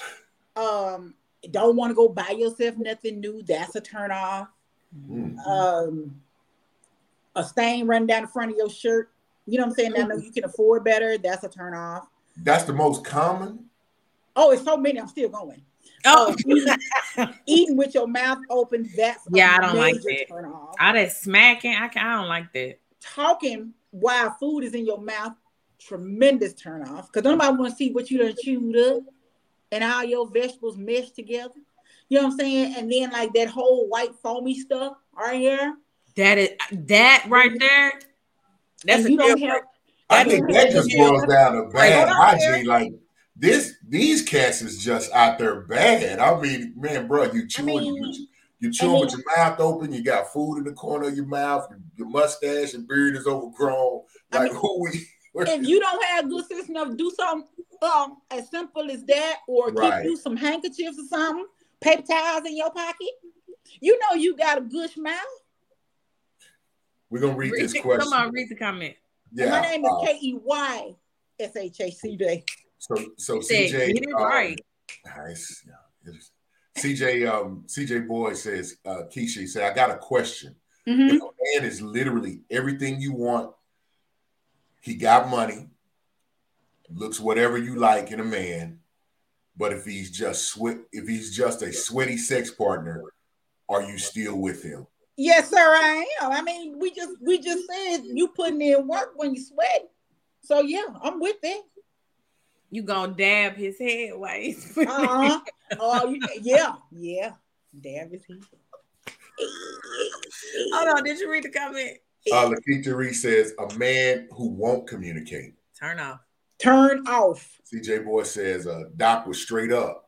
Um, don't want to go buy yourself nothing new. That's a turn off. Mm-hmm. Um, a stain running down the front of your shirt. You know what I'm saying? I know you can afford better. That's a turn off. That's the most common. Oh, it's so many. I'm still going. Oh, uh, eating, eating with your mouth open. That's yeah, I don't like that. Turn off. All that smacking, I can, I don't like that. Talking while food is in your mouth, tremendous turn off. Because nobody want to see what you done chewed up and all your vegetables meshed together. You know what I'm saying? And then like that whole white foamy stuff right here. That is that right there. That's a you don't have. I think that just boils down to bad hygiene. Like. This these cats is just out there bad. I mean, man, bro, you chewing, I mean, you, you chewing then, with your mouth open. You got food in the corner of your mouth. Your, your mustache and beard is overgrown. Like I mean, who we? If you don't have good sense enough, do something um, as simple as that, or right. keep you some handkerchiefs or something, paper towels in your pocket. You know you got a good mouth. We're gonna read, read this the, question. Come on, read the comment. Yeah, and my name is uh, K E Y S H A C J. So, so C J, get it um, right. Nice. Yeah, C J, um, C J Boy says, uh, Keisha said, I got a question. Mm-hmm. If a man is literally everything you want, he got money, looks whatever you like in a man, but if he's just sweat, if he's just a sweaty sex partner, are you still with him? Yes, sir, I am. I mean, we just we just said you putting in work when you sweat. So yeah, I'm with that. You gonna dab his head while he's uh-huh. Oh yeah, yeah. Dab his head. Hold on, did you read the comment? Uh Lakita Reese says a man who won't communicate. Turn off. Turn off. C J Boy says uh Doc was straight up.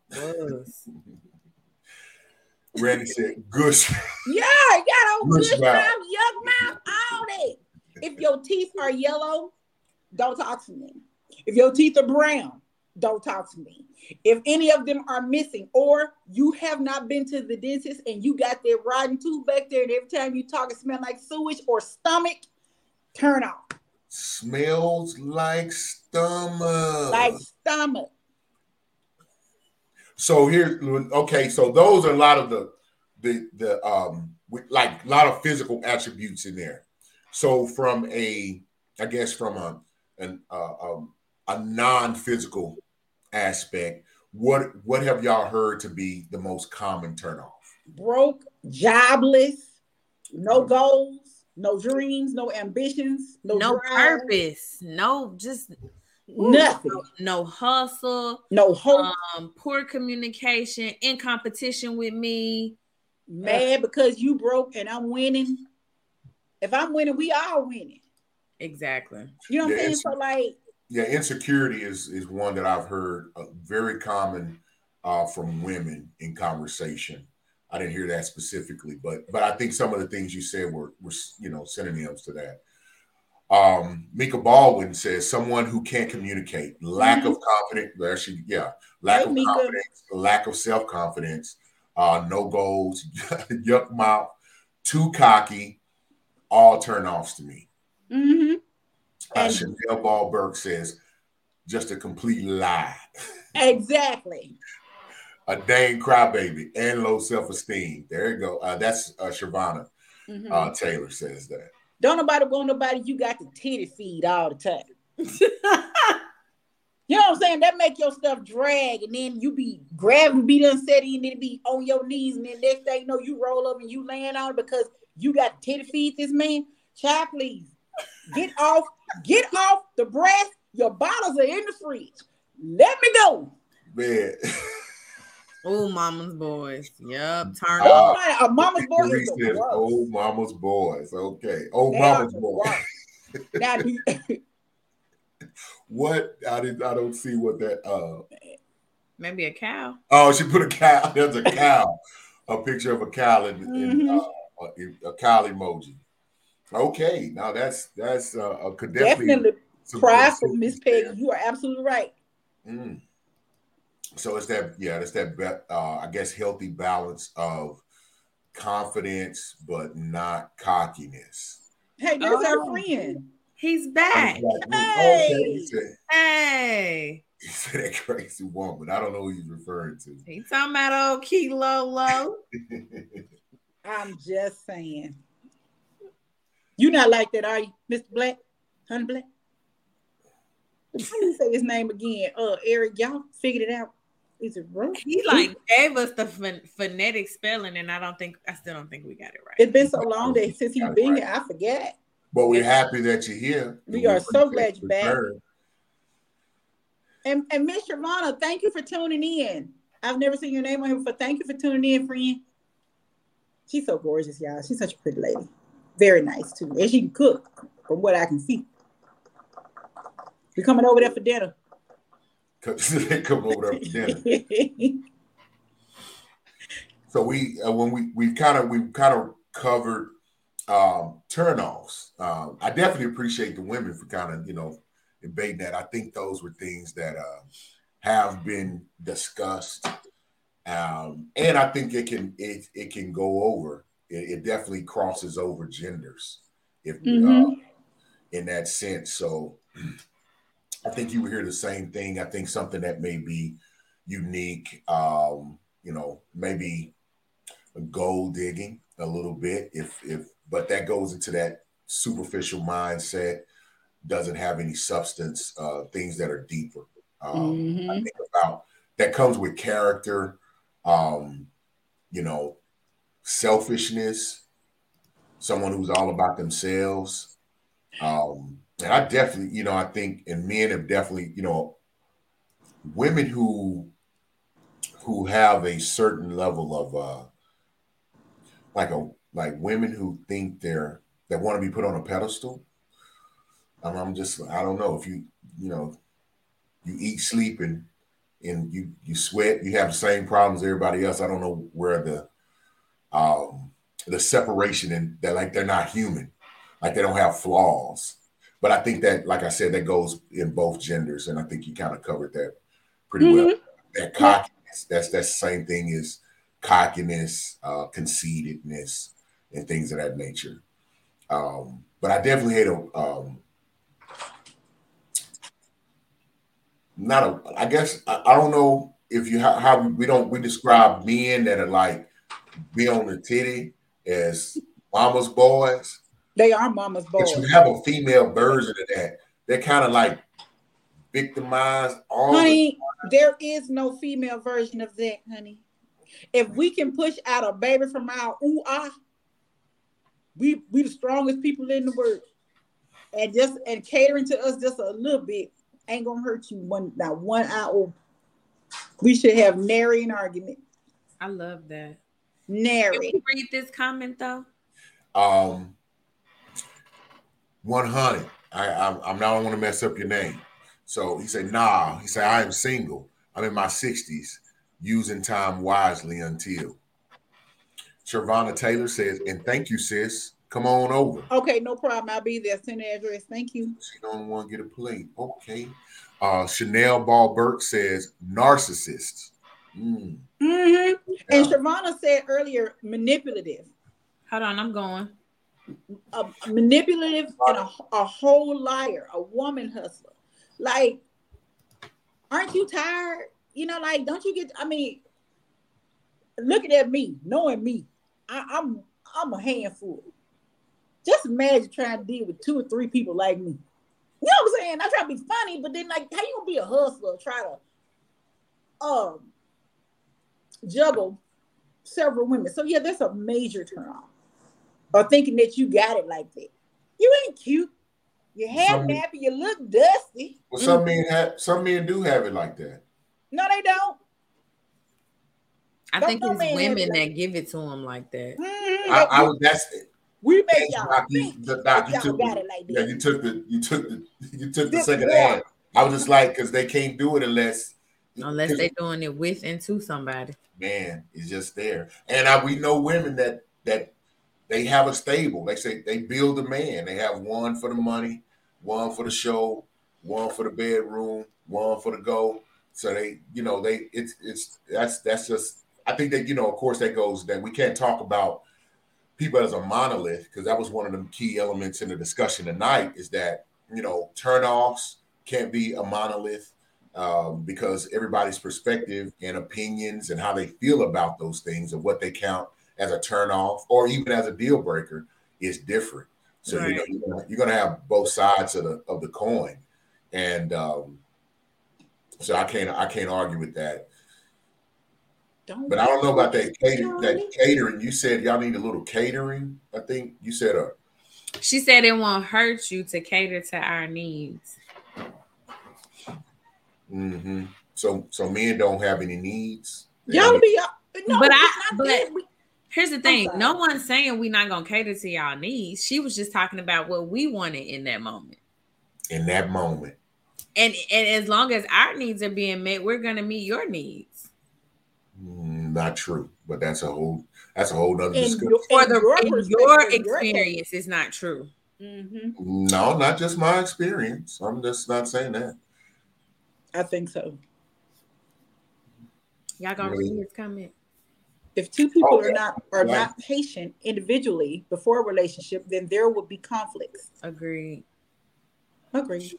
Randy said gush. Yeah, you got old gush mouth, yuck mouth, all that. If your teeth are yellow, don't talk to me. If your teeth are brown, don't talk to me. If any of them are missing, or you have not been to the dentist and you got that rotten tooth back there, and every time you talk, it smells like sewage or stomach, turn off. Smells like stomach. Like stomach. So here, okay, so those are a lot of the the the um like a lot of physical attributes in there. So from a, I guess from a an uh, um. a non-physical aspect, what what have y'all heard to be the most common turnoff? Broke, jobless, no goals, no dreams, no ambitions, no, no purpose, no just nothing, no, no hustle, no hope, um, poor communication, in competition with me, mad uh, because you broke and I'm winning. If I'm winning, we all winning. Exactly. You know what yeah, I'm saying? So like. Yeah, insecurity is is one that I've heard uh, very common uh, from women in conversation. I didn't hear that specifically, but but I think some of the things you said were were you know synonyms to that. Um, Mika Baldwin says someone who can't communicate, lack mm-hmm. of confidence. Actually, yeah, lack hey, of Mika. confidence, lack of self confidence, uh, no goals, yuck mouth, too cocky, all turn offs to me. Mm-hmm. Uh, And Chanel Ball Burke says, just a complete lie. exactly. A dang crybaby and low self-esteem. There you go. Uh, that's uh, Shavonna Mm-hmm. uh, Taylor says that. Don't nobody want nobody. You got to titty feed all the time. You know what I'm saying? That make your stuff drag, and then you be grabbing, be done set in, and then be on your knees, and then next thing you know, you roll up and you laying on it because you got to titty feed this man. Child, please get off, get off the breast. Your bottles are in the fridge. Let me go. Man. Oh, mama's boys. Yep. Turn Uh, off. A mama's boy is the says, worst. oh, mama's boys. Okay. Oh, They mama's are the boys. worst. Now, do you, What? I did. I don't see what that. Uh. Maybe a cow. Oh, she put a cow. There's a cow. A picture of a cow in, in Mhm. uh, a, a cow emoji. Okay, now that's that's uh, a could definitely, definitely some prideful, Miss consistency Peggy. You are absolutely right. there. Mm. So it's that, yeah, it's that, be- uh, I guess, healthy balance of confidence, but not cockiness. Hey, there's Oh. our friend. He's back. Like, Hey. okay, he said, Hey. he said that crazy woman. I don't know who he's referring to. He talking about old Kilo Low. I'm just saying. You not like that, are you, Mister Black? Honey Black? How do you say his name again? Uh, Eric, y'all figured it out. Is it wrong? He like gave us the ph- phonetic spelling, and I don't think I still don't think we got it right. It's been so long that since he's been here, I forget. But we're happy that you're here. We are so glad you're back. Return. And and Miss Shavonna, thank you for tuning in. I've never seen your name on here before. Thank you for tuning in, friend. She's so gorgeous, y'all. She's such a pretty lady. Very nice too. And she can cook, from what I can see. We're coming over there for dinner. They come over there for dinner. So we uh, when we we kind of we kind of covered um, turnoffs. Um, I definitely appreciate the women for kind of, you know, debating that. I think those were things that uh, have been discussed, um, and I think it can it it can go over. It, it definitely crosses over genders, if Mm-hmm. uh, in that sense. So I think you would hear the same thing. I think something that may be unique, um, you know, maybe gold digging a little bit, if if but that goes into that superficial mindset, doesn't have any substance, uh, things that are deeper. Um, Mhm. I think about that comes with character, um, you know, selfishness, someone who's all about themselves. Um, and I definitely, you know, I think, and men have definitely, you know, women who who have a certain level of uh like a like women who think they're that want to be put on a pedestal. Um, I'm just, I don't know if you, you know, you eat, sleep, and and you you sweat, you have the same problems as everybody else. I don't know where the um the separation and that, like, they're not human, like they don't have flaws. But I think that, like I said, that goes in both genders, and I think you kind of covered that pretty Mhm. well. That cockiness, that's that's the same thing as cockiness, uh, conceitedness, and things of that nature. Um, but I definitely hate a um, not a. I guess I, I don't know if you how, how we, we don't we describe men that are like be on the titty as mama's boys. They are mama's But boys. you have a female version of that. They're kind of like victimized. All Honey, there is no female version of that, honey. If we can push out a baby from our ooh ah, we we the strongest people in the world. And just and catering to us just a little bit ain't gonna hurt you one not one hour. We should have nary an argument. I love that. Can Nary. we read this comment though? Um, one hundred. I, I I'm not want to mess up your name. So he said, nah. He said, I am single. I'm in my sixties, using time wisely until. Shavonna Taylor says, and thank you, sis. Come on over. Okay, no problem. I'll be there. Send the address. Thank you. She don't want to get a plate. Okay. Uh, Chanel Ball Burke says, narcissists. Mm. Mm-hmm. Yeah. And Shavonna said earlier, manipulative. Hold on, I'm going. a, a manipulative, and a, a whole liar, a woman hustler. Like, aren't you tired? You know, like, don't you get? I mean, looking at me, knowing me, I, I'm I'm a handful. Just imagine trying to deal with two or three people like me. You know what I'm saying? I try to be funny, but then like, how you gonna be a hustler? Try to um juggle several women. So yeah, that's a major turn off. Or thinking that you got it like that. You ain't cute. You half nappy. You look dusty. Well, some mm. men have. Some men do have it like that. No, they don't. I don't think it's women that like give it to them like that. Mm-hmm. I, I was. That's it. We make y'all Doc, think you, the, Doc, y'all you took got the, it like that. Yeah, you took the you took the you took the this second hand. I was just like, because they can't do it unless unless they're doing it with and to somebody. Man, it's just there. And I, we know women that that they have a stable. They say they build a man. They have one for the money, one for the show, one for the bedroom, one for the go. So they, you know, they it's it's that's that's just. I think that, you know, of course, that goes that we can't talk about people as a monolith, because that was one of the key elements in the discussion tonight, is that, you know, turnoffs can't be a monolith, um, because everybody's perspective and opinions and how they feel about those things and what they count as a turnoff or even as a deal breaker is different. So, right. you know, you're gonna, you're gonna have both sides of the of the coin, and um, so I can't I can't argue with that. Don't but I don't know about that catering. That catering, you said y'all need a little catering. I think you said a. She said it won't hurt you to cater to our needs. Mm-hmm. So, so men don't have any needs. Y'all be, no, but I. But we, here's the thing: no one's saying we're not gonna cater to y'all needs. She was just talking about what we wanted in that moment. In that moment. And and as long as our needs are being met, we're gonna meet your needs. Not true, but that's a whole that's a whole other discussion. For the your, in your experience, it's not true. Mm-hmm. No, not just my experience. I'm just not saying that. I think so. Y'all gonna really? read his comment? If two people okay. are not are right. not patient individually before a relationship, then there will be conflicts. Agreed. Agreed.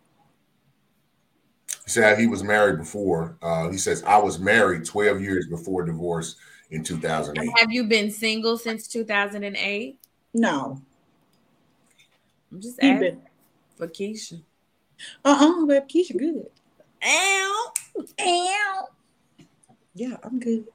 He said he was married before. Uh, he says, I was married twelve years before divorce in two thousand eight. Have you been single since two thousand eight? No. I'm just asking for Keisha. Uh-uh, but Keisha good. Ow. Ow. Yeah, I'm good.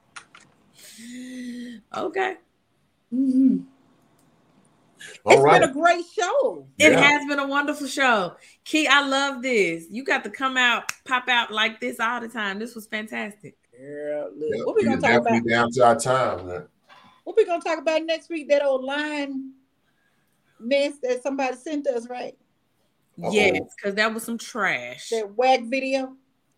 Okay. Mm-hmm. All it's right. been a great show. It yeah. has been a wonderful show. Key, I love this. You got to come out, pop out like this all the time. This was fantastic. Yeah, look, yeah, what we gonna talk about? Down to our time. Man. What we gonna talk about next week? That old line mess that somebody sent us, right? Uh-oh. Yes, because that was some trash. That whack video.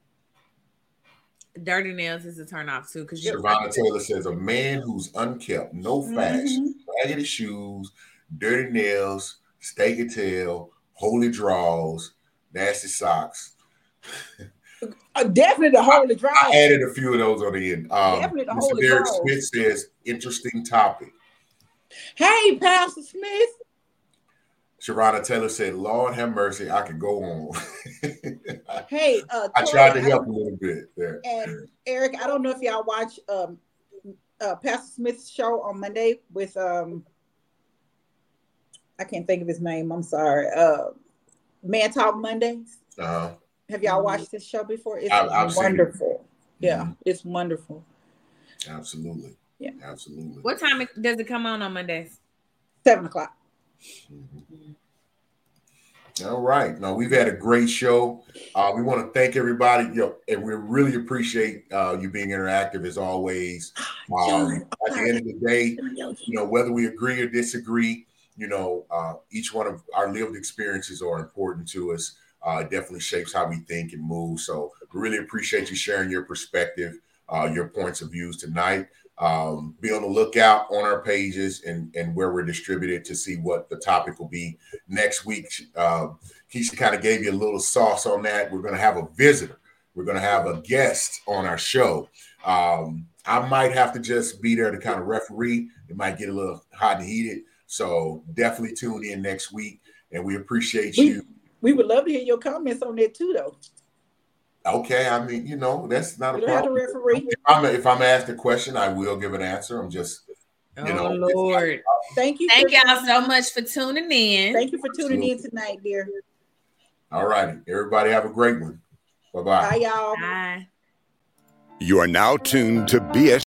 Dirty nails is a turn off too. Because Shavonna Taylor says a man who's unkept, no fashion, mm-hmm. raggedy shoes, dirty nails, steak and tail, holy draws, nasty socks. Uh, definitely the holy draws. I added a few of those on the end. Um, definitely the Mister holy Derek draws. Smith says, interesting topic. Hey, Pastor Smith. Shavonna Taylor said, Lord have mercy, I could go on. Hey, uh, I tried to help a little bit there. And Eric, I don't know if y'all watch um, uh, Pastor Smith's show on Monday with, um, I can't think of his name. I'm sorry. Uh, Man Talk Mondays. Uh-huh. Have y'all watched this show before? It's I've, I've wonderful. It. Yeah, mm-hmm. It's wonderful. Absolutely. Yeah, absolutely. What time does it come on on Mondays? Seven o'clock. Mm-hmm. All right. Now we've had a great show. Uh, we want to thank everybody, you know, and we really appreciate uh, you being interactive as always. Um, at the end of the day, you know, whether we agree or disagree, you know, uh, each one of our lived experiences are important to us. Uh, it definitely shapes how we think and move. So we really appreciate you sharing your perspective, uh, your points of views tonight. Um, be on the lookout on our pages and, and where we're distributed to see what the topic will be next week. Uh, Keisha kind of gave you a little sauce on that. We're going to have a visitor. We're going to have a guest on our show. Um, I might have to just be there to kind of referee. It might get a little hot and heated. So definitely tune in next week, and we appreciate we, you. We would love to hear your comments on that too, though. Okay, I mean, you know, that's not you a problem. Have to referee. If I'm, if I'm asked a question, I will give an answer. I'm just, you oh, know. Lord. Thank you. Thank y'all so much for tuning in. Thank you for tuning in tonight, dear. All righty. Everybody have a great one. Bye-bye. Bye, y'all. Bye. You are now tuned to B S